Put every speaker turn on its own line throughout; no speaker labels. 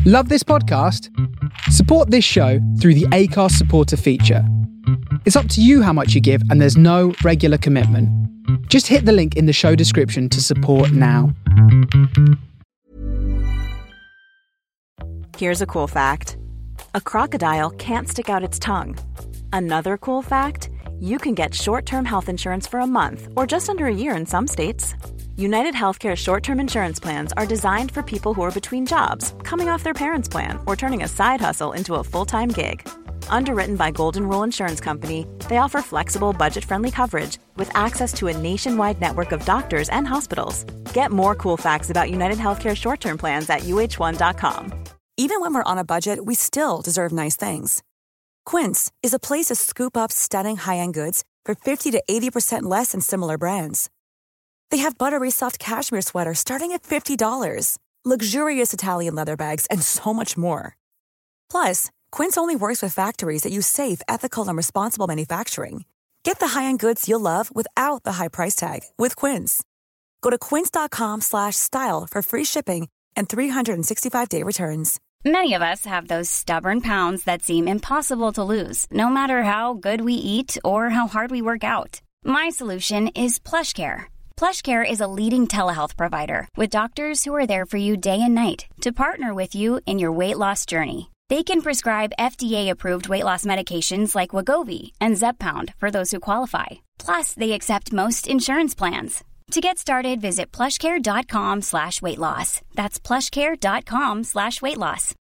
Love this podcast? Support this show through the Acast supporter feature. It's up to you how much you give, and there's no regular commitment. Just hit the link in the show description to support now.
Here's a cool fact. A crocodile can't stick out its tongue. Another cool fact, you can get short-term health insurance for a month or just under a year in some states. United Healthcare short-term insurance plans are designed for people who are between jobs, coming off their parents' plan, or turning a side hustle into a full-time gig. Underwritten by Golden Rule Insurance Company, they offer flexible, budget-friendly coverage with access to a nationwide network of doctors and hospitals. Get more cool facts about United Healthcare short-term plans at uh1.com.
Even when we're on a budget, we still deserve nice things. Quince is a place to scoop up stunning high-end goods for 50 to 80% less than similar brands. They have buttery soft cashmere sweaters starting at $50, luxurious Italian leather bags, and so much more. Plus, Quince only works with factories that use safe, ethical, and responsible manufacturing. Get the high-end goods you'll love without the high price tag with Quince. Go to quince.com/style for free shipping and 365-day returns.
Many of us have those stubborn pounds that seem impossible to lose, no matter how good we eat or how hard we work out. My solution is PlushCare. PlushCare is a leading telehealth provider with doctors who are there for you day and night to partner with you in your weight loss journey. They can prescribe FDA-approved weight loss medications like Wegovy and Zepbound for those who qualify. Plus, they accept most insurance plans. To get started, visit plushcare.com/weightloss. That's plushcare.com/weightloss.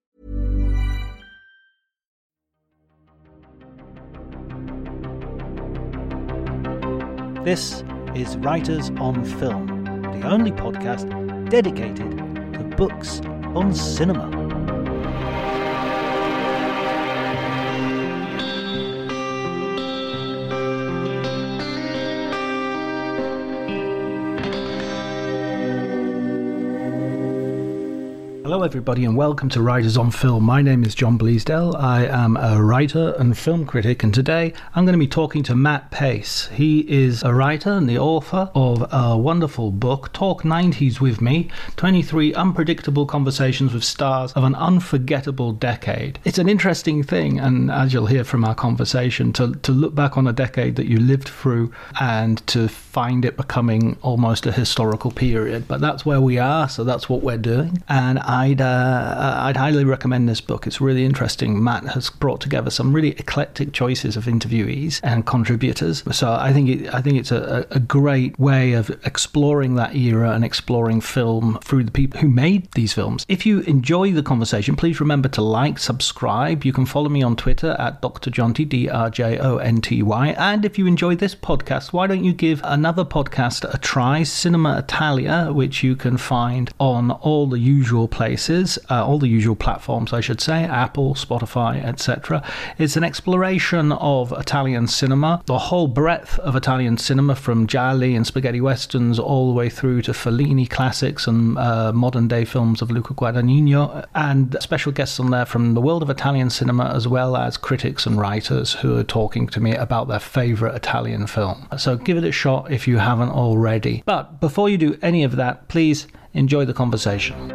This is Writers on Film, the only podcast dedicated to books on cinema. Hello everybody and welcome to Writers on Film. My name is John Bleasdale. I am a writer and film critic, and today I'm going to be talking to Matt Pace. He is a writer and the author of a wonderful book, Talk 90s With Me, 23 Unpredictable Conversations with Stars of an Unforgettable Decade. It's an interesting thing, and as you'll hear from our conversation, to look back on a decade that you lived through and to find it becoming almost a historical period. But that's where we are, so that's what we're doing. And I'd highly recommend this book. It's really interesting. Matt has brought together some really eclectic choices of interviewees and contributors. So I think it's a great way of exploring that era and exploring film through the people who made these films. If you enjoy the conversation, please remember to like, subscribe. You can follow me on Twitter at Dr. Jonty, DRJONTY. And if you enjoy this podcast, why don't you give another podcast a try, Cinema Italia, which you can find on all the usual places, all the usual platforms, I should say, Apple, Spotify, etc. It's an exploration of Italian cinema, the whole breadth of Italian cinema, from gialli and spaghetti westerns all the way through to Fellini classics and modern day films of Luca Guadagnino, and special guests on there from the world of Italian cinema, as well as critics and writers who are talking to me about their favorite Italian film. So give it a shot if you haven't already. But before you do any of that, please enjoy the conversation.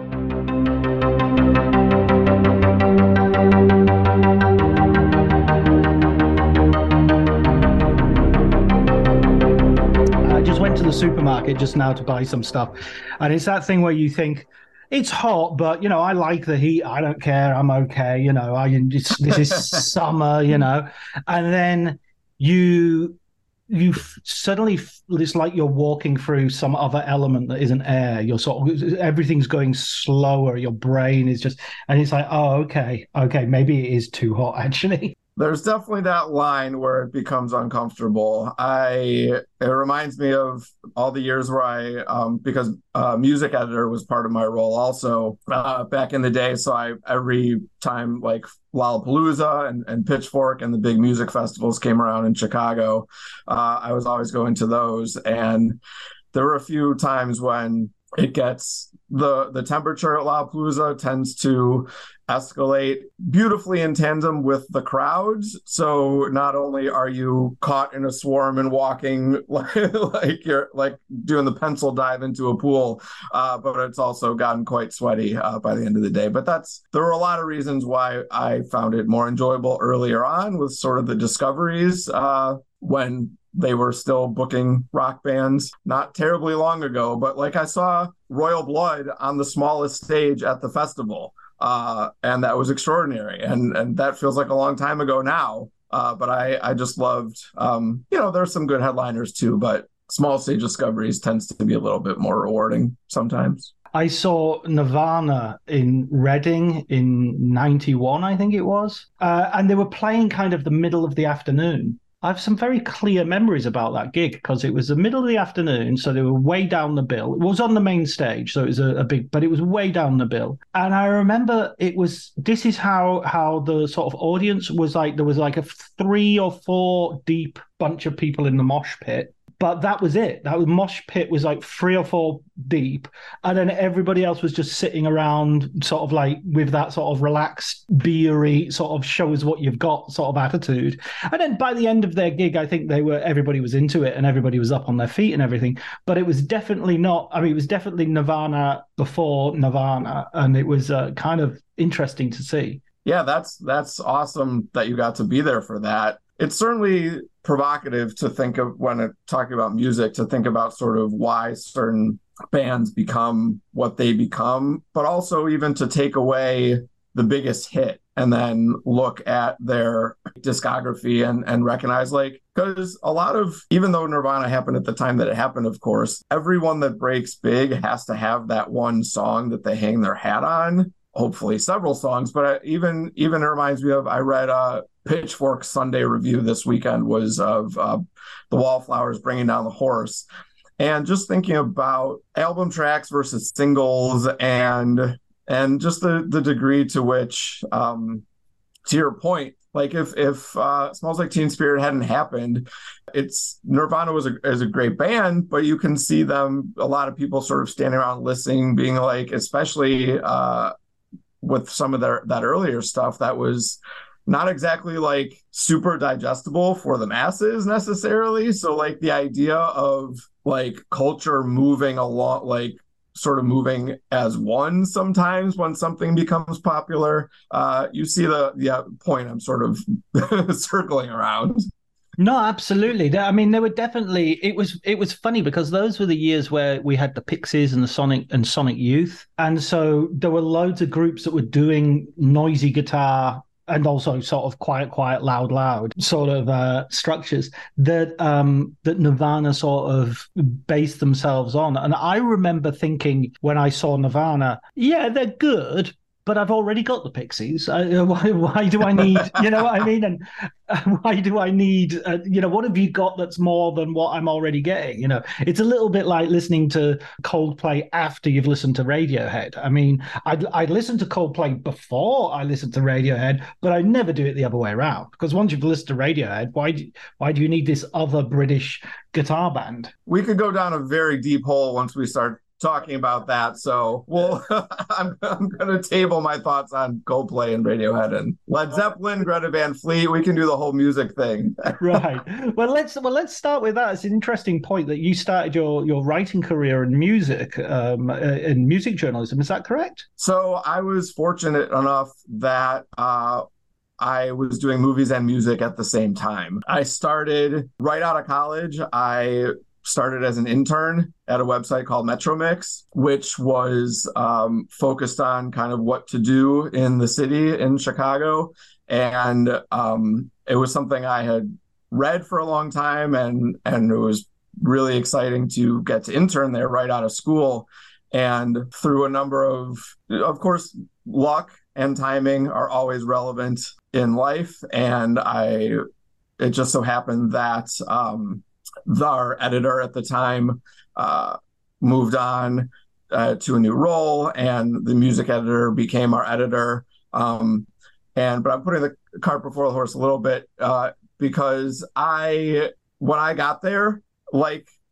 Went to the supermarket just now to buy some stuff, and it's that thing where you think it's hot, but I like the heat, I don't care, I'm okay, this is summer, and then you suddenly, it's like you're walking through some other element that isn't air. You're everything's going slower, your brain is just, and it's like, oh, okay, maybe it is too hot actually.
There's definitely that line where it becomes uncomfortable. It reminds me of all the years where I, because music editor was part of my role also back in the day. So every time like Lollapalooza and Pitchfork and the big music festivals came around in Chicago, I was always going to those. And there were a few times when it gets the temperature at Lollapalooza tends to escalate beautifully in tandem with the crowds. So not only are you caught in a swarm and walking like you're like doing the pencil dive into a pool, but it's also gotten quite sweaty by the end of the day. But there were a lot of reasons why I found it more enjoyable earlier on with sort of the discoveries when they were still booking rock bands not terribly long ago. But like I saw Royal Blood on the smallest stage at the festival. And that was extraordinary. And that feels like a long time ago now. But I just loved, there's some good headliners too, but small stage discoveries tends to be a little bit more rewarding sometimes.
I saw Nirvana in Reading in 91, I think it was. And they were playing kind of the middle of the afternoon. I have some very clear memories about that gig because it was the middle of the afternoon, so they were way down the bill. It was on the main stage, so it was a big, but it was way down the bill. And I remember this is how the sort of audience was like, there was like a 3 or 4 deep bunch of people in the mosh pit. But that was it. That was mosh pit was like 3 or 4 deep. And then everybody else was just sitting around sort of like with that sort of relaxed, beery sort of show us what you've got sort of attitude. And then by the end of their gig, I think everybody was into it and everybody was up on their feet and everything. But it was definitely it was definitely Nirvana before Nirvana. And it was kind of interesting to see.
Yeah, that's awesome that you got to be there for that. It's certainly provocative to think of when talking about music, to think about sort of why certain bands become what they become, but also even to take away the biggest hit and then look at their discography and recognize, like, because a lot of, even though Nirvana happened at the time that it happened, of course, everyone that breaks big has to have that one song that they hang their hat on, hopefully several songs. But even it reminds me of, I read Pitchfork's Sunday review this weekend was of the Wallflowers Bringing Down the Horse. And just thinking about album tracks versus singles and just the degree to which, to your point, like if Smells Like Teen Spirit hadn't happened, Nirvana is a great band, but you can see them, a lot of people sort of standing around listening, being like, especially with some of that earlier stuff that was not exactly like super digestible for the masses necessarily. So like the idea of like culture moving along, like sort of moving as one sometimes when something becomes popular, you see the point I'm sort of circling around.
No, absolutely. I mean, they were definitely, it was funny because those were the years where we had the Pixies and the Sonic Youth. And so there were loads of groups that were doing noisy guitar and also sort of quiet, loud sort of structures that Nirvana sort of based themselves on. And I remember thinking when I saw Nirvana, yeah, they're good, but I've already got the Pixies. Why do I need, you know what I mean? And why do I need, what have you got that's more than what I'm already getting? You know, it's a little bit like listening to Coldplay after you've listened to Radiohead. I mean, I'd listen to Coldplay before I listened to Radiohead, but I never do it the other way around. Because once you've listened to Radiohead, why do you need this other British guitar band?
We could go down a very deep hole once we start talking about that, so I'm going to table my thoughts on Coldplay and Radiohead and Led Zeppelin, Greta Van Fleet. We can do the whole music thing.
Right. Well, let's start with that. It's an interesting point that you started your writing career in music, in music journalism. Is that correct?
So I was fortunate enough that I was doing movies and music at the same time. I started right out of college. I started as an intern at a website called Metromix, which was focused on kind of what to do in the city in Chicago. And it was something I had read for a long time, and it was really exciting to get to intern there right out of school. And through a number of course, luck and timing are always relevant in life. And it just so happened that our editor at the time moved on to a new role, and the music editor became our editor. But I'm putting the cart before the horse a little bit because when I got there, like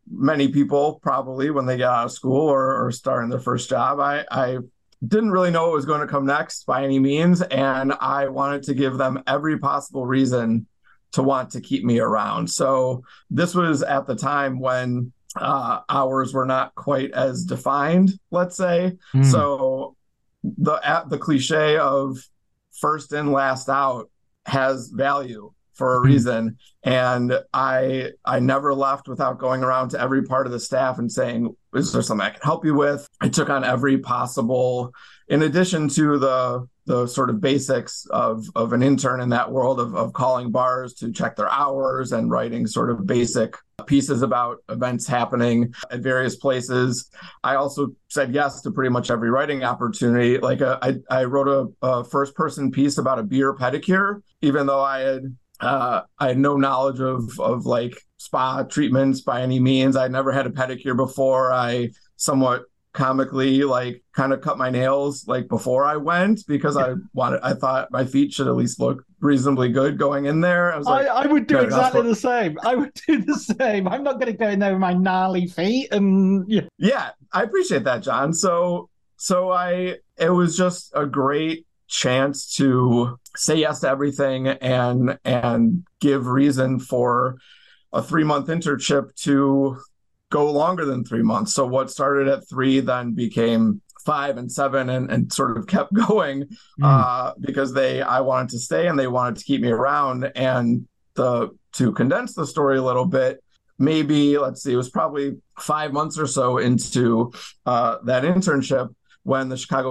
many people probably when they get out of school or starting their first job, I didn't really know what was going to come next by any means. And I wanted to give them every possible reason to want to keep me around. So this was at the time when hours were not quite as defined, let's say. So the cliche of first in, last out has value for a reason. And I never left without going around to every part of the staff and saying, is there something I can help you with? I took on every possible, in addition to the sort of basics of an intern in that world of calling bars to check their hours and writing sort of basic pieces about events happening at various places. I also said yes to pretty much every writing opportunity. Like I wrote a first person piece about a beer pedicure, even though I had no knowledge of like spa treatments by any means. I'd never had a pedicure before. I somewhat comically like kind of cut my nails like before I went because I thought my feet should at least look reasonably good going in there. I was like,
I would do exactly the same. I would do the same. I'm not going to go in there with my gnarly feet and
yeah, I appreciate that, John. So it was just a great chance to say yes to everything and give reason for a 3-month internship to go longer than 3 months. So what started at 3 then became 5 and 7 and sort of kept going because I wanted to stay and they wanted to keep me around. And to condense the story a little bit, maybe, let's see, it was probably 5 months or so into that internship when the Chicago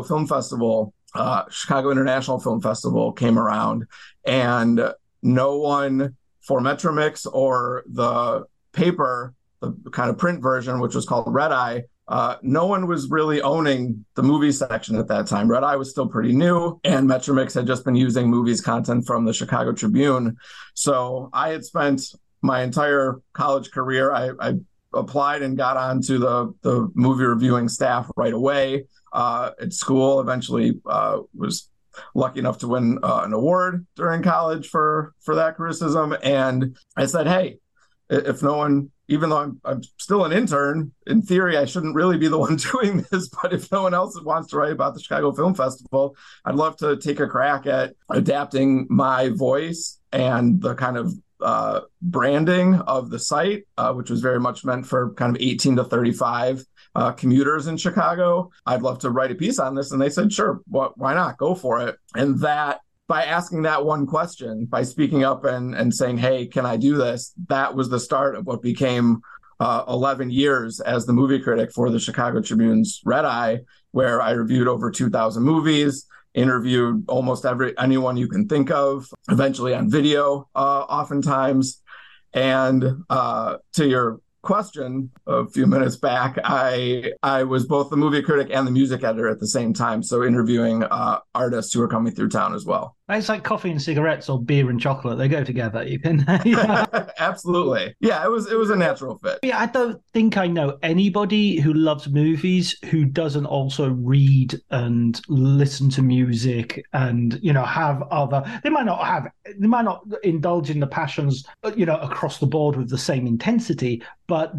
International Film Festival came around, and no one for Metromix or the paper, the kind of print version, which was called Red Eye, no one was really owning the movie section at that time. Red Eye was still pretty new, and Metromix had just been using movies content from the Chicago Tribune. So I had spent my entire college career, I applied and got onto the movie reviewing staff right away at school. Eventually was lucky enough to win an award during college for that criticism. And I said, hey, if no one, even though I'm still an intern, in theory, I shouldn't really be the one doing this, but if no one else wants to write about the Chicago Film Festival, I'd love to take a crack at adapting my voice and the kind of branding of the site, which was very much meant for kind of 18 to 35 commuters in Chicago. I'd love to write a piece on this. And they said, sure, why not? Go for it. And that, by asking that one question, by speaking up and saying, hey, can I do this? That was the start of what became 11 years as the movie critic for the Chicago Tribune's Red Eye, where I reviewed over 2,000 movies, interviewed almost anyone you can think of, eventually on video, oftentimes. And to your question a few minutes back, I was both the movie critic and the music editor at the same time, so interviewing artists who are coming through town as well.
It's like coffee and cigarettes or beer and chocolate. They go together. You can
Absolutely. Yeah, it was a natural fit.
Yeah, I don't think I know anybody who loves movies who doesn't also read and listen to music and, have other, they might not indulge in the passions, across the board with the same intensity, but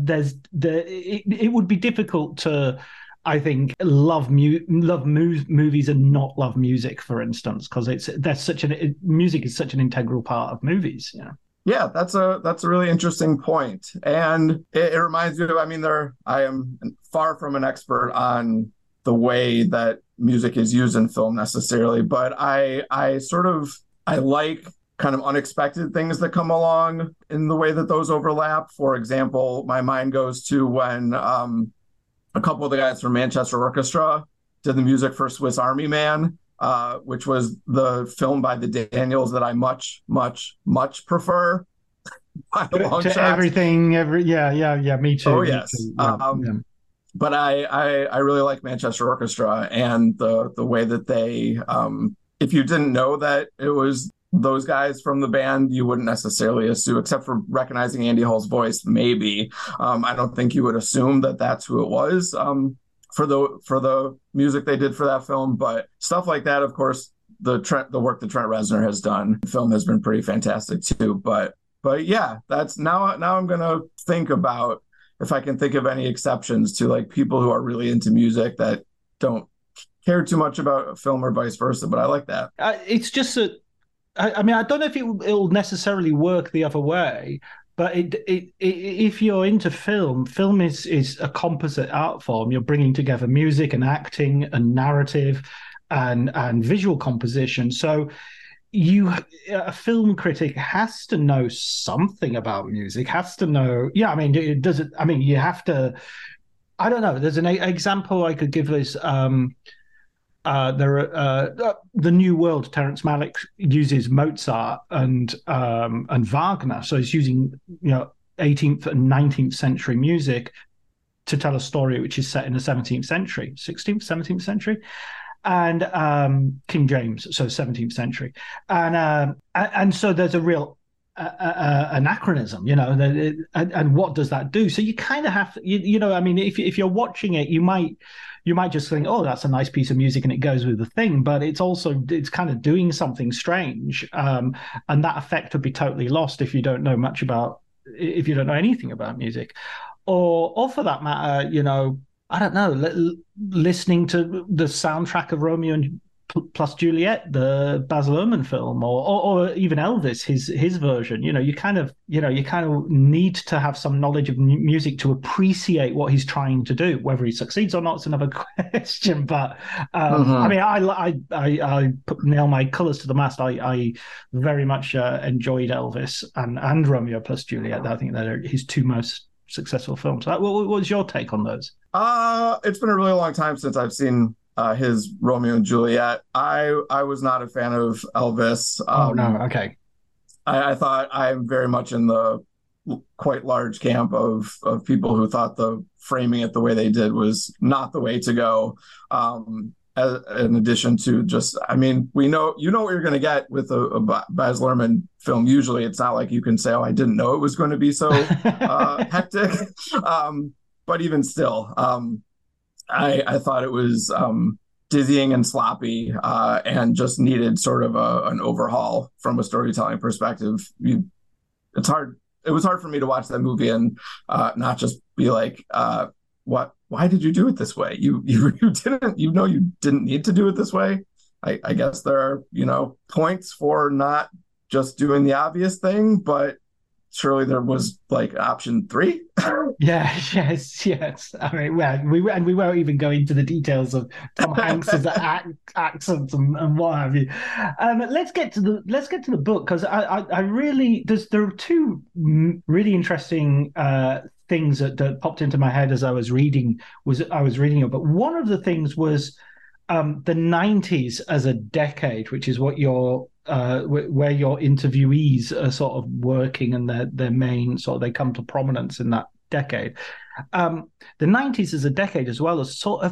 it would be difficult to, I think, love movies and not love music, for instance, because music is such an integral part of movies.
Yeah, that's a really interesting point, and it reminds me of. I am far from an expert on the way that music is used in film necessarily, but I like kind of unexpected things that come along in the way that those overlap. For example, my mind goes to when a couple of the guys from Manchester Orchestra did the music for Swiss Army Man, which was the film by the Daniels that I much, much, much prefer. By a long shot.
Everything, me too.
Oh, yes. But I really like Manchester Orchestra and the way that they, if you didn't know that it was those guys from the band, you wouldn't necessarily assume, except for recognizing Andy Hall's voice, maybe. I don't think you would assume that that's who it was for the music they did for that film. But stuff like that, of course, the work that Trent Reznor has done, the film has been pretty fantastic too. But yeah, that's now I'm going to think about if I can think of any exceptions to like people who are really into music that don't care too much about film or vice versa, but I like that.
It's just that, I mean, I don't know if it'll necessarily work the other way, but if you're into film is a composite art form. You're bringing together music and acting and narrative and visual composition. So a film critic has to know something about music, has to know, you have to, I don't know, there's an example I could give is, the New World, Terrence Malick uses Mozart and Wagner, so he's using 18th and 19th century music to tell a story which is set in the 17th century, 16th, 17th century, and King James, so 17th century, and so there's a real anachronism, and what does that do? So you kind of have to, if you're watching it, you might just think, oh, that's a nice piece of music and it goes with the thing, but it's kind of doing something strange, and that effect would be totally lost if you don't know anything about music, or for that matter, I don't know, listening to the soundtrack of Romeo and plus Juliet, the Baz Luhrmann film, or even Elvis, his version. You kind of need to have some knowledge of music to appreciate what he's trying to do. Whether he succeeds or not is another question. But I mean, I nail my colours to the mast. I very much enjoyed Elvis and Romeo plus Juliet. I think they're his two most successful films. What was your take on those?
It's been a really long time since I've seen his Romeo and Juliet. I was not a fan of Elvis.
No, okay.
I thought I'm very much in the quite large camp of people who thought the framing it the way they did was not the way to go. In addition to just, I mean, we know what you're going to get with a Baz Luhrmann film. Usually, it's not like you can say, "Oh, I didn't know it was going to be so hectic." But even still, I thought it was dizzying and sloppy, and just needed sort of an overhaul from a storytelling perspective. It was hard for me to watch that movie and not just be like, "What? Why did you do it this way? You didn't. You didn't need to do it this way." I guess there are points for not just doing the obvious thing, but surely there was like option 3.
Yeah, yes. I mean, we won't even go into the details of Tom Hanks's accents and what have you. Let's get to the book, because I really there are two really interesting things that popped into my head as I was reading it. But one of the things was the 90s as a decade, which is what where your interviewees are sort of working, and their main sort of, they come to prominence in that decade. The 90s as a decade, as well as sort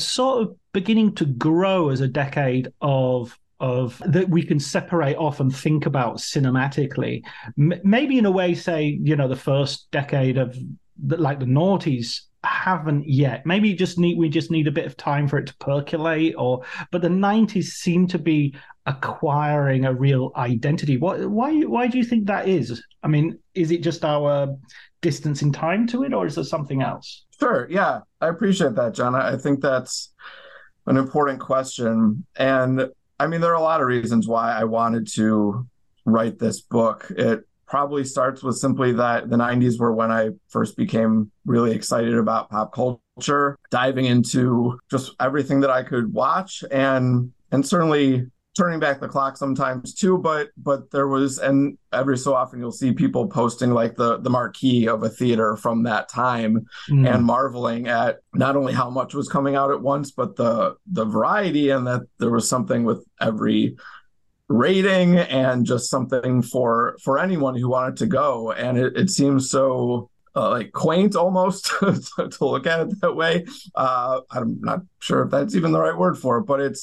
of beginning to grow as a decade of that we can separate off and think about cinematically. Maybe in a way, say, the first decade of like the noughties haven't yet. Maybe we just need a bit of time for it to percolate, but the 90s seem to be acquiring a real identity. Why do you think that is? I mean, is it just our distance in time to it, or is there something else?
Sure. Yeah, I appreciate that, John. I think that's an important question. And I mean, there are a lot of reasons why I wanted to write this book. It probably starts with simply that the 90s were when I first became really excited about pop culture, diving into just everything that I could watch, and certainly turning back the clock sometimes too, but there was, and every so often you'll see people posting like the marquee of a theater from that time, and marveling at not only how much was coming out at once, but the variety, and that there was something with every rating, and just something for anyone who wanted to go. And it seems so like quaint almost to look at it that way. I'm not sure if that's even the right word for it, but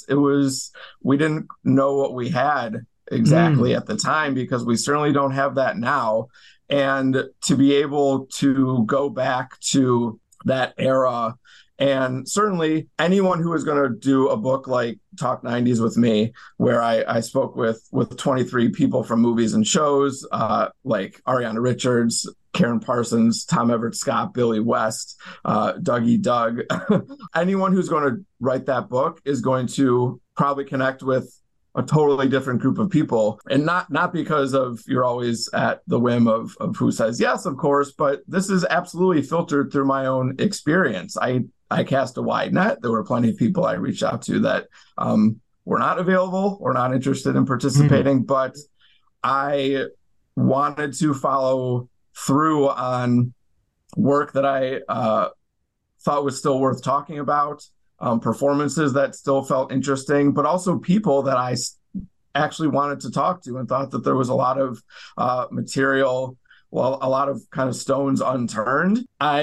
we didn't know what we had exactly at the time, because we certainly don't have that now. And to be able to go back to that era And certainly anyone who is going to do a book like Talk 90s with me, where I spoke with 23 people from movies and shows, like Ariana Richards, Karen Parsons, Tom Everett Scott, Billy West, Dougie Doug. Anyone who's going to write that book is going to probably connect with a totally different group of people, and not because of you're always at the whim of who says yes, of course, but this is absolutely filtered through my own experience. I cast a wide net. There were plenty of people I reached out to that were not available or not interested in participating, but I wanted to follow through on work that I thought was still worth talking about, performances that still felt interesting, but also people that I actually wanted to talk to and thought that there was a lot of material, well, a lot of kind of stones unturned.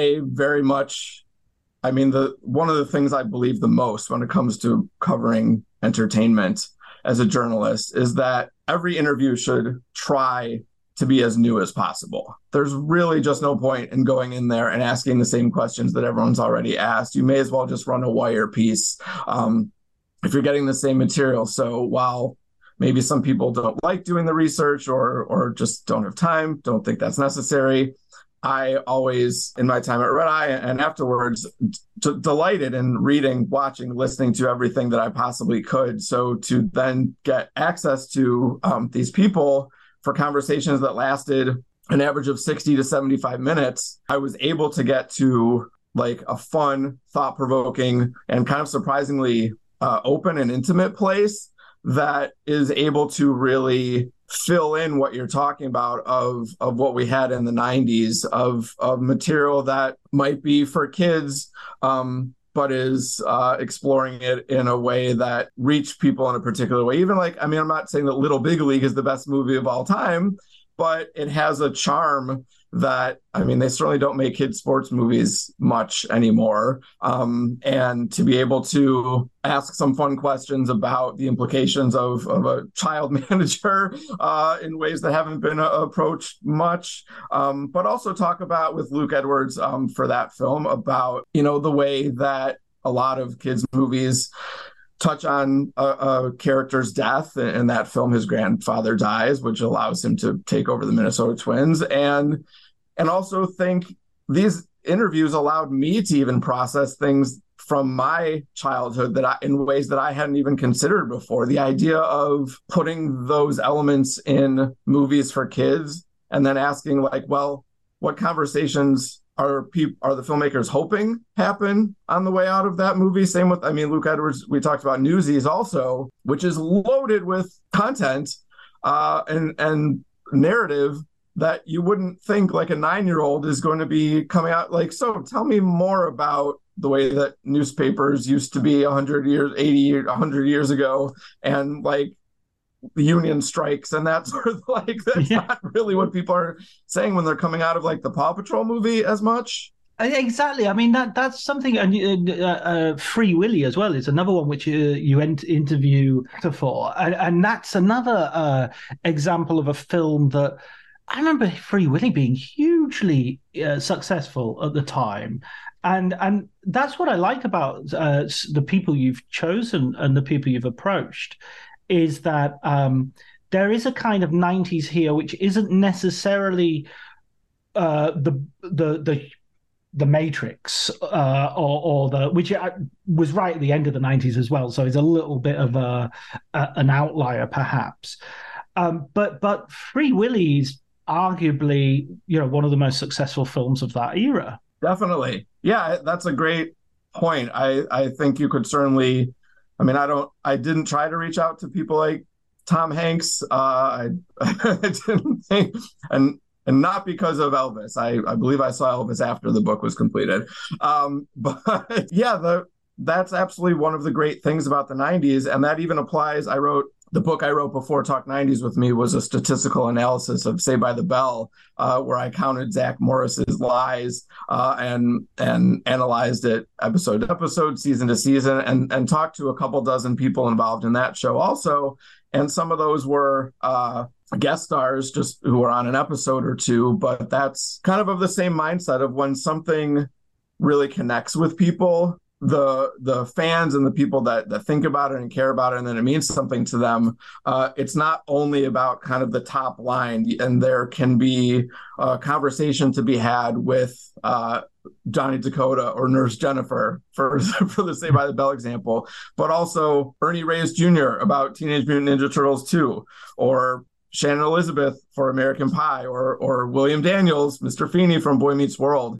One of the things I believe the most when it comes to covering entertainment as a journalist is that every interview should try to be as new as possible. There's really just no point in going in there and asking the same questions that everyone's already asked. You may as well just run a wire piece if you're getting the same material. So while maybe some people don't like doing the research or just don't have time, don't think that's necessary, I always, in my time at Red Eye and afterwards, delighted in reading, watching, listening to everything that I possibly could. So to then get access to these people for conversations that lasted an average of 60 to 75 minutes, I was able to get to like a fun, thought-provoking, and kind of surprisingly open and intimate place that is able to really fill in what you're talking about of what we had in the 90s of material that might be for kids, but is exploring it in a way that reached people in a particular way. Even I'm not saying that Little Big League is the best movie of all time, but it has a charm that, they certainly don't make kids sports movies much anymore. And to be able to ask some fun questions about the implications of a child manager in ways that haven't been approached much, but also talk about with Luke Edwards for that film about, the way that a lot of kids' movies touch on a character's death. In that film, his grandfather dies, which allows him to take over the Minnesota Twins. And also think these interviews allowed me to even process things from my childhood in ways that I hadn't even considered before. The idea of putting those elements in movies for kids and then asking what conversations are the filmmakers hoping happen on the way out of that movie? Same with, Luke Edwards, we talked about Newsies also, which is loaded with content and narrative that you wouldn't think like a 9-year-old is going to be coming out so tell me more about the way that newspapers used to be 100 years, 80, 100 years ago, and the union strikes and that sort of that's not really what people are saying when they're coming out of the Paw Patrol movie as much.
Exactly. That's something, and Free Willy as well is another one which you interview for, and that's another example of a film that I remember Free Willy being hugely successful at the time. And that's what I like about the people you've chosen and the people you've approached, is that there is a kind of 90s here which isn't necessarily the Matrix or the, which was right at the end of the 90s as well. So it's a little bit of an outlier perhaps. But Free Willy's arguably, one of the most successful films of that era.
Definitely. Yeah, that's a great point. I think you could certainly, I didn't try to reach out to people like Tom Hanks. I didn't think, and not because of Elvis. I believe I saw Elvis after the book was completed. But yeah, that's absolutely one of the great things about the 90s. And that even applies. The book I wrote before Talk 90s with me was a statistical analysis of Saved by the Bell, where I counted Zach Morris's lies and analyzed it episode to episode, season to season, and talked to a couple dozen people involved in that show also. And some of those were guest stars just who were on an episode or two, but that's kind of the same mindset of when something really connects with people, the fans and the people that think about it and care about it, and then it means something to them. It's not only about kind of the top line, and there can be a conversation to be had with Johnny Dakota or Nurse Jennifer for the Saved by the Bell example, but also Ernie Reyes Jr. about Teenage Mutant Ninja Turtles 2, or Shannon Elizabeth for American Pie, or William Daniels, Mr. Feeney from Boy Meets World.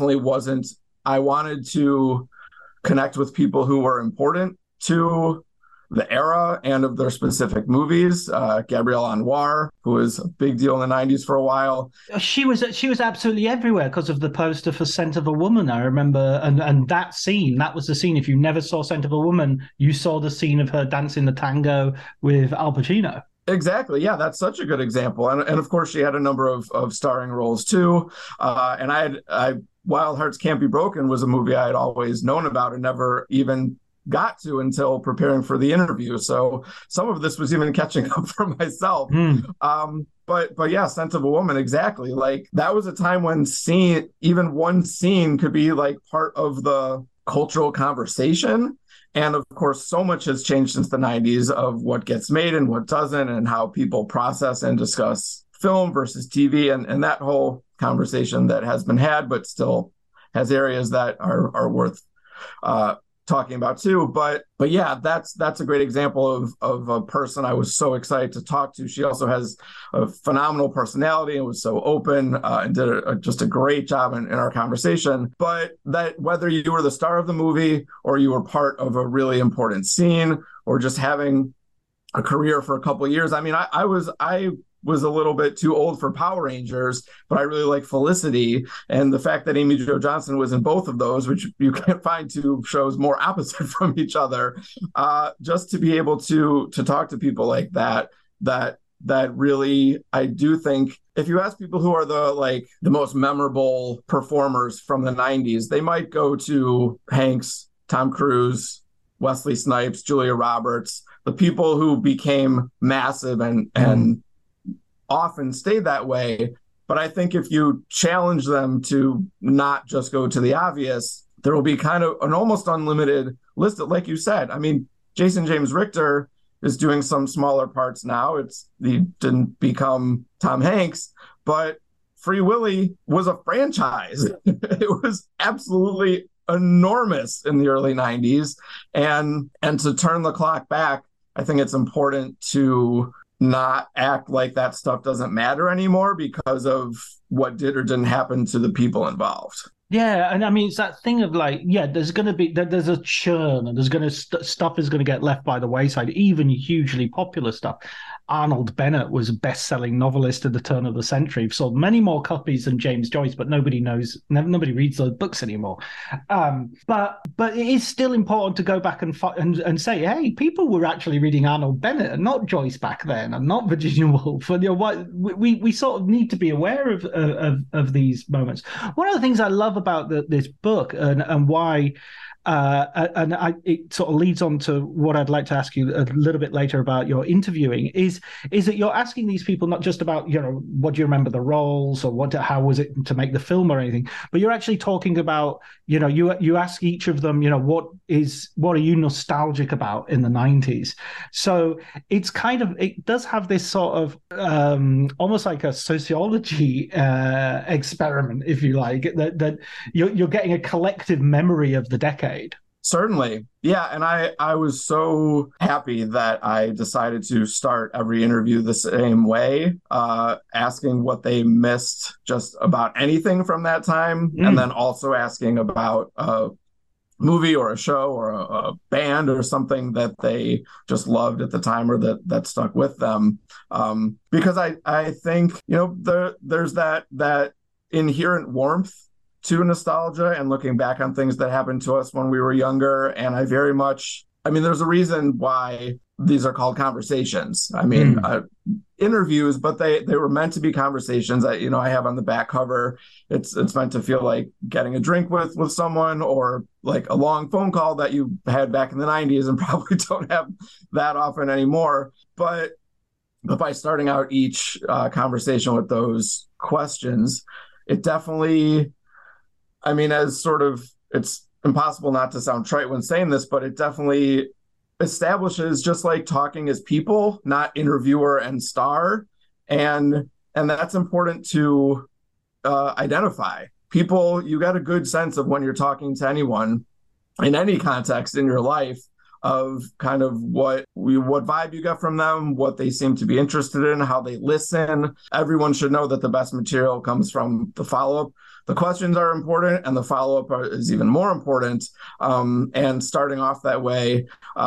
I wanted to connect with people who were important to the era and of their specific movies. Gabrielle Anwar, who was a big deal in the 90s for a while.
She was absolutely everywhere because of the poster for Scent of a Woman, I remember. And that scene, that was the scene. If you never saw Scent of a Woman, you saw the scene of her dancing the tango with Al Pacino.
Exactly. Yeah, that's such a good example. And of course, she had a number of starring roles too. And Wild Hearts Can't Be Broken was a movie I had always known about and never even got to until preparing for the interview. So some of this was even catching up for myself. But yeah, Scent of a Woman, exactly. Like, that was a time when even one scene could be like part of the cultural conversation. And of course, so much has changed since the 90s of what gets made and what doesn't, and how people process and discuss film versus TV, and that whole conversation that has been had, but still has areas that are worth talking about too. But yeah, that's a great example of a person I was so excited to talk to. She also has a phenomenal personality and was so open and did just a great job in our conversation. But that whether you were the star of the movie or you were part of a really important scene or just having a career for a couple of years, I mean, I was a little bit too old for Power Rangers, but I really like Felicity. And the fact that Amy Jo Johnson was in both of those, which you can't find two shows more opposite from each other, just to be able to talk to people like that really, I do think, if you ask people who are the most memorable performers from the 90s, they might go to Hanks, Tom Cruise, Wesley Snipes, Julia Roberts, the people who became massive and often stay that way. But I think if you challenge them to not just go to the obvious, there will be kind of an almost unlimited list of, like you said, I mean, Jason James Richter is doing some smaller parts now. He didn't become Tom Hanks, but Free Willy was a franchise. It was absolutely enormous in the early 90s. And to turn the clock back, I think it's important to not act like that stuff doesn't matter anymore because of what did or didn't happen to the people involved.
Yeah, and I mean, it's that thing of like, yeah, there's a churn, and stuff is going to get left by the wayside, even hugely popular stuff. Arnold Bennett was a best-selling novelist at the turn of the century, sold many more copies than James Joyce, but nobody reads those books anymore. But it is still important to go back and say, hey, people were actually reading Arnold Bennett and not Joyce back then, and not Virginia Woolf. And, we sort of need to be aware of these moments. One of the things I love about this book and why. It sort of leads on to what I'd like to ask you a little bit later about your interviewing is that you're asking these people not just about, what do you remember the roles or how was it to make the film or anything, but you're actually talking about, you ask each of them, what are you nostalgic about in the 90s? So it does have this sort of almost like a sociology experiment, if you like, that you're getting a collective memory of the decade.
Certainly. Yeah. And I was so happy that I decided to start every interview the same way, asking what they missed just about anything from that time. And then also asking about a movie or a show or a band or something that they just loved at the time or that stuck with them. Because I think, there's that inherent warmth to nostalgia and looking back on things that happened to us when we were younger. And there's a reason why these are called conversations. Interviews, but they were meant to be conversations. I have on the back cover, it's meant to feel like getting a drink with someone, or like a long phone call that you had back in the 90s and probably don't have that often anymore. But by starting out each conversation with those questions, it definitely, as sort of, it's impossible not to sound trite when saying this, but it definitely establishes, just like talking as people, not interviewer and star. And that's important to identify. People, you got a good sense of when you're talking to anyone in any context in your life of kind of what vibe you get from them, what they seem to be interested in, how they listen. Everyone should know that the best material comes from the follow-up. The questions are important, and the follow-up is even more important. And starting off that way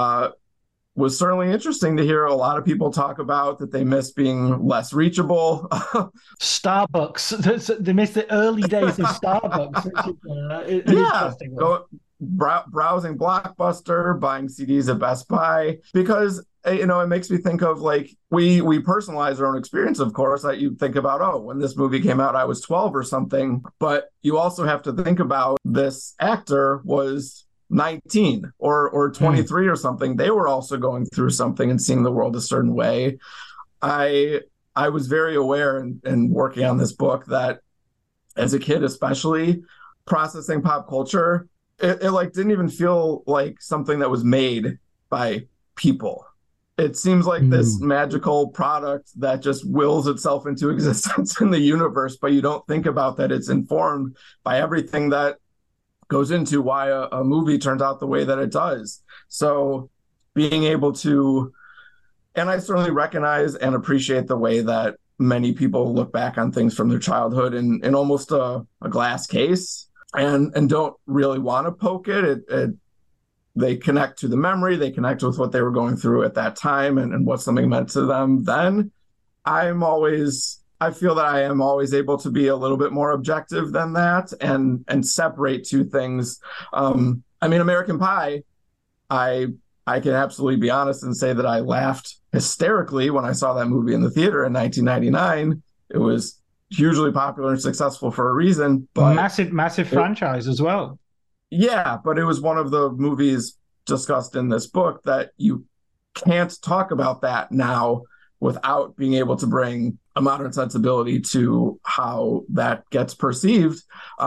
was certainly interesting to hear a lot of people talk about that they miss being less reachable.
Starbucks. They miss the early days of Starbucks. Which is, interesting.
Browsing Blockbuster, buying CDs at Best Buy, because it makes me think of, like, we personalize our own experience, of course, that you think about, oh, when this movie came out, I was 12 or something, but you also have to think about this actor was 19 or 23 or something. They were also going through something and seeing the world a certain way. I was very aware in working on this book that as a kid, especially, processing pop culture, it like didn't even feel like something that was made by people. It seems like this magical product that just wills itself into existence in the universe, but you don't think about that it's informed by everything that goes into why a movie turns out the way that it does. So being able to, and I certainly recognize and appreciate the way that many people look back on things from their childhood in almost a glass case, and don't really want to poke it. They connect to the memory, they connect with what they were going through at that time and what something meant to them then. I feel that I am always able to be a little bit more objective than that and separate two things. American Pie, I can absolutely be honest and say that I laughed hysterically when I saw that movie in the theater in 1999. It was hugely popular and successful for a reason, but
massive franchise as well.
Yeah, but it was one of the movies discussed in this book that you can't talk about that now without being able to bring a modern sensibility to how that gets perceived.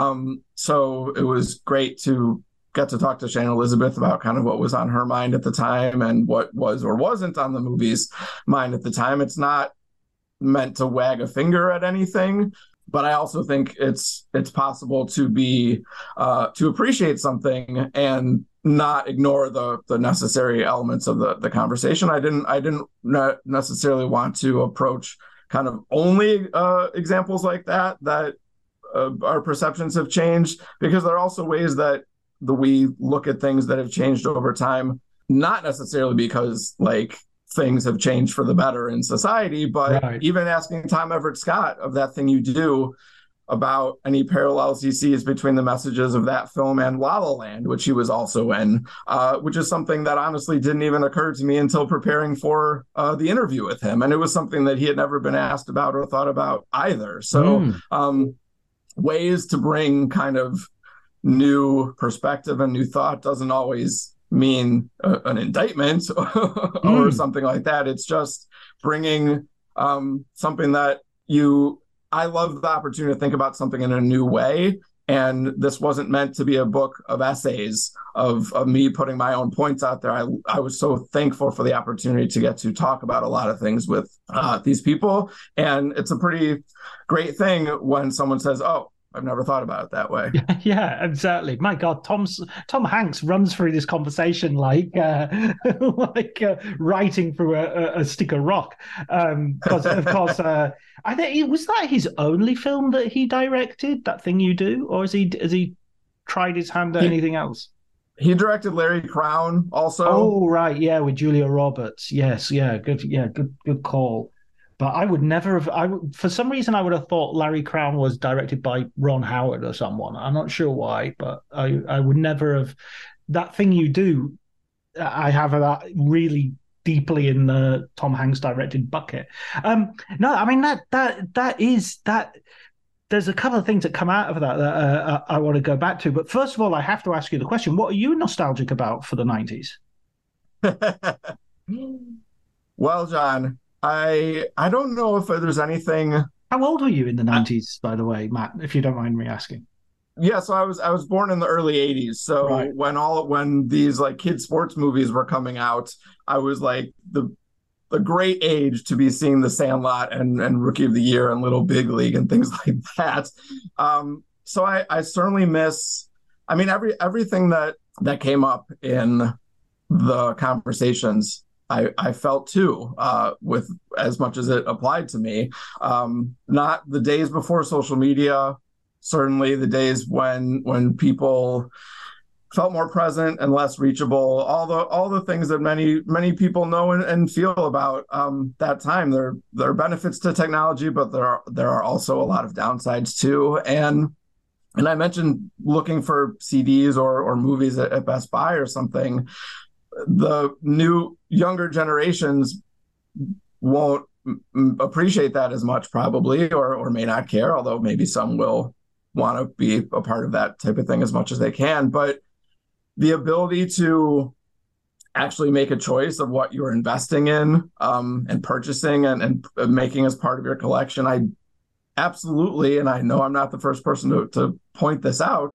So it was great to get to talk to Shannon Elizabeth about kind of what was on her mind at the time and what was or wasn't on the movie's mind at the time. It's not meant to wag a finger at anything, but I also think it's possible to be to appreciate something and not ignore the necessary elements of the conversation. I didn't necessarily want to approach kind of only examples like that our perceptions have changed, because there are also ways that we look at things that have changed over time, not necessarily because like things have changed for the better in society, but right. Even asking Tom Everett Scott of That Thing You Do about any parallels he sees between the messages of that film and La La Land, which he was also in, which is something that honestly didn't even occur to me until preparing for the interview with him. And it was something that he had never been asked about or thought about either. So ways to bring kind of new perspective and new thought doesn't always mean an indictment or something like that. It's just bringing something that I love the opportunity to think about something in a new way. And this wasn't meant to be a book of essays of me putting my own points out there. I was so thankful for the opportunity to get to talk about a lot of things with these people. And it's a pretty great thing when someone says, oh, I've never thought about it that way.
Yeah, exactly. My God, Tom Hanks runs through this conversation like writing through a stick of rock. Because of course, I think was that his only film that he directed, That Thing You Do, or has he tried his hand at anything else?
He directed Larry Crowne also.
Oh right, yeah, with Julia Roberts. Yes, good call. But I would never have. For some reason, I would have thought Larry Crowne was directed by Ron Howard or someone. I'm not sure why, but I would never have. That Thing You Do, I have that really deeply in the Tom Hanks directed bucket. No, I mean that is that. There's a couple of things that come out of that I want to go back to. But first of all, I have to ask you the question: what are you nostalgic about for the 90s?
Well, John, I don't know if there's anything.
How old were you in the 90s, by the way, Matt, if you don't mind me asking?
Yeah, so I was born in the early 80s. So
Right.
when these like kid sports movies were coming out, I was like the great age to be seeing The Sandlot and Rookie of the Year and Little Big League and things like that. So I certainly miss, I mean, everything that came up in the conversations, I felt too, with as much as it applied to me. Not the days before social media, certainly the days when people felt more present and less reachable, all the things that many people know and feel about that time. There are benefits to technology, but there are also a lot of downsides too. And I mentioned looking for CDs or movies at Best Buy or something. The new younger generations won't appreciate that as much probably, or may not care, although maybe some will want to be a part of that type of thing as much as they can. But the ability to actually make a choice of what you're investing in and purchasing and making as part of your collection, I absolutely, and I know I'm not the first person to point this out.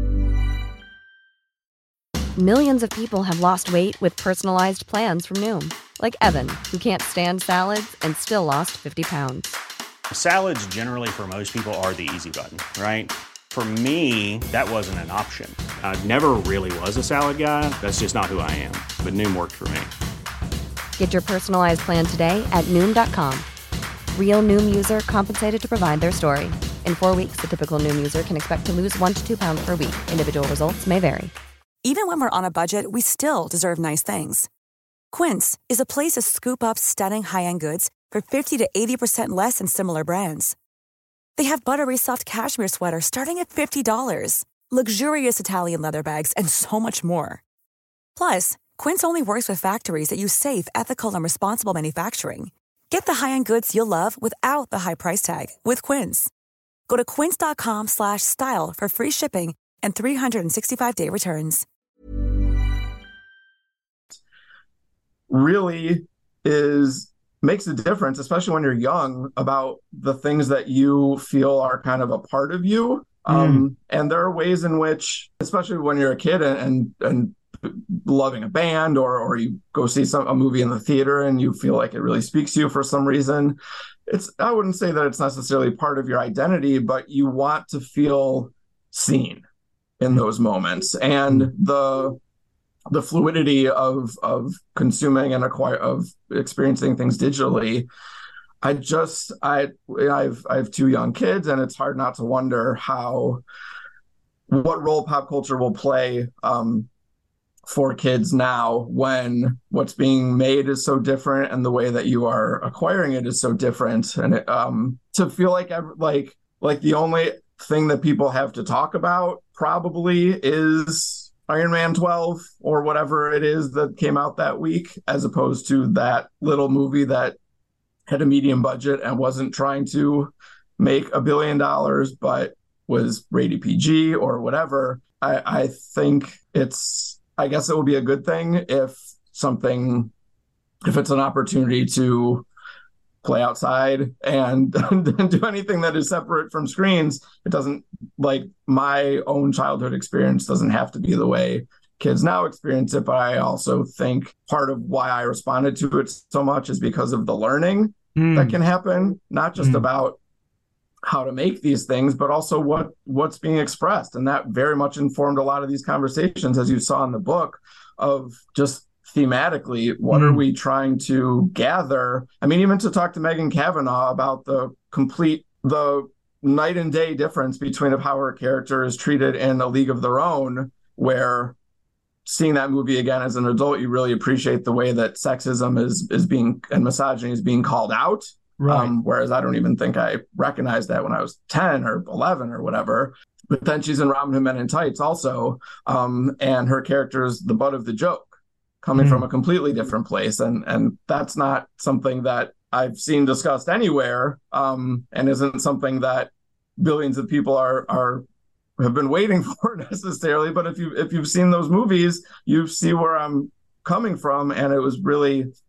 Millions of people have lost weight with personalized plans from Noom. Like Evan, who can't stand salads and still lost 50 pounds.
Salads generally for most people are the easy button, right? For me, that wasn't an option. I never really was a salad guy. That's just not who I am. But Noom worked for me.
Get your personalized plan today at Noom.com. Real Noom user compensated to provide their story. In 4 weeks, the typical Noom user can expect to lose 1 to 2 pounds per week. Individual results may vary.
Even when we're on a budget, we still deserve nice things. Quince is a place to scoop up stunning high-end goods for 50 to 80% less than similar brands. They have buttery soft cashmere sweaters starting at $50, luxurious Italian leather bags, and so much more. Plus, Quince only works with factories that use safe, ethical, and responsible manufacturing. Get the high-end goods you'll love without the high price tag with Quince. Go to quince.com/style for free shipping and 365-day returns.
Really makes a difference, especially when you're young, about the things that you feel are kind of a part of you. And there are ways in which, especially when you're a kid and loving a band, or you go see a movie in the theater and you feel like it really speaks to you for some reason, I wouldn't say that it's necessarily part of your identity, but you want to feel seen in those moments. And the fluidity of consuming and of experiencing things digitally. I have 2 young kids, and it's hard not to wonder what role pop culture will play for kids now, when what's being made is so different and the way that you are acquiring it is so different. And to feel like the only thing that people have to talk about probably is Iron Man 12 or whatever it is that came out that week, as opposed to that little movie that had a medium budget and wasn't trying to make $1 billion, but was rated PG or whatever. I think I guess it would be a good thing if it's an opportunity to play outside and do anything that is separate from screens. It doesn't, like, my own childhood experience doesn't have to be the way kids now experience it. But I also think part of why I responded to it so much is because of the learning that can happen, not just about how to make these things, but also what's being expressed. And that very much informed a lot of these conversations, as you saw in the book, of just thematically, what are we trying to gather? I mean, even to talk to Megan Cavanagh about the night and day difference between of how her character is treated in A League of Their Own, where seeing that movie again as an adult, you really appreciate the way that sexism is being, and misogyny is being called out. Right. Whereas I don't even think I recognized that when I was 10 or 11 or whatever. But then she's in Robin Hood Men in Tights also. And her character is the butt of the joke, coming from a completely different place. And that's not something that I've seen discussed anywhere, and isn't something that billions of people have been waiting for necessarily. But if you've seen those movies, you see where I'm coming from. And it was really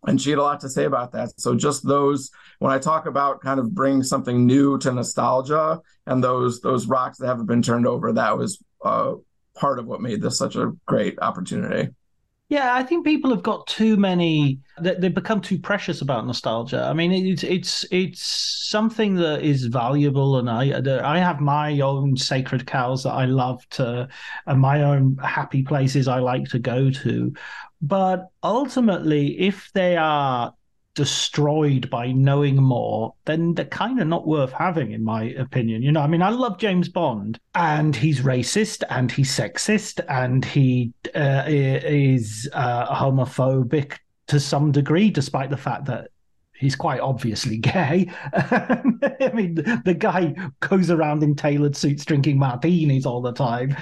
And she had a lot to say about that. So just those, when I talk about kind of bringing something new to nostalgia and those rocks that haven't been turned over, that was part of what made this such a great opportunity.
Yeah, I think people have got too many. They've become too precious about nostalgia. I mean, it's something that is valuable, and I have my own sacred cows that I love to, and my own happy places I like to go to. But ultimately, if they are destroyed by knowing more, then they're kind of not worth having, in my opinion. You know, I mean, I love James Bond, and he's racist, and he's sexist, and he is homophobic to some degree, despite the fact that he's quite obviously gay. I mean, the guy goes around in tailored suits drinking martinis all the time.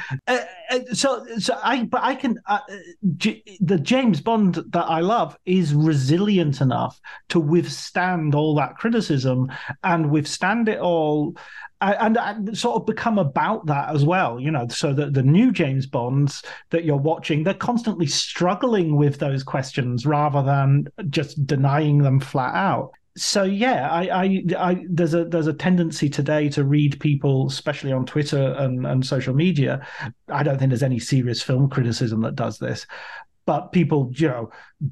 The James Bond that I love is resilient enough to withstand all that criticism and withstand it all, and sort of become about that as well, you know, so that the new James Bonds that you're watching, they're constantly struggling with those questions rather than just denying them flat out. So yeah, I there's a tendency today to read people, especially on Twitter and social media. I don't think there's any serious film criticism that does this, but people, you know,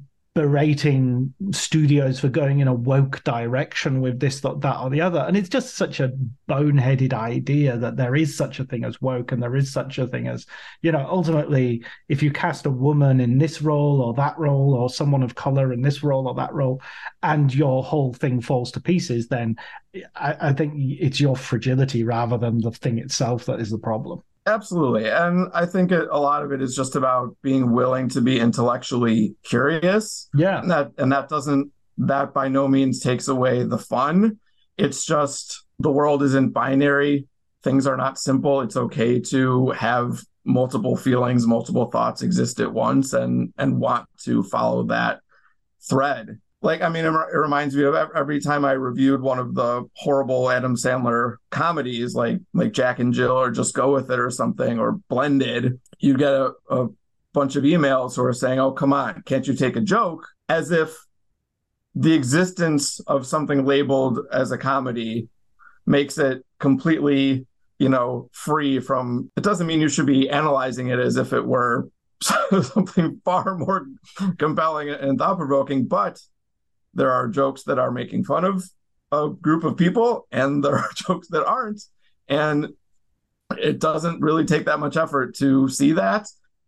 berating studios for going in a woke direction with this, that, or the other. And it's just such a boneheaded idea that there is such a thing as woke and there is such a thing as, you know, ultimately, if you cast a woman in this role or that role, or someone of color in this role or that role, and your whole thing falls to pieces, then I think it's your fragility rather than the thing itself that is the problem.
Absolutely. And I think a lot of it is just about being willing to be intellectually curious.
Yeah.
And that by no means takes away the fun. It's just the world isn't binary. Things are not simple. It's okay to have multiple feelings, multiple thoughts exist at once and want to follow that thread. Like, I mean, it reminds me of every time I reviewed one of the horrible Adam Sandler comedies, like Jack and Jill or Just Go With It or something, or Blended, you get a bunch of emails who are saying, oh, come on, can't you take a joke? As if the existence of something labeled as a comedy makes it completely, you know, free from, it doesn't mean you should be analyzing it as if it were something far more compelling and thought-provoking, but there are jokes that are making fun of a group of people, and there are jokes that aren't. And it doesn't really take that much effort to see that.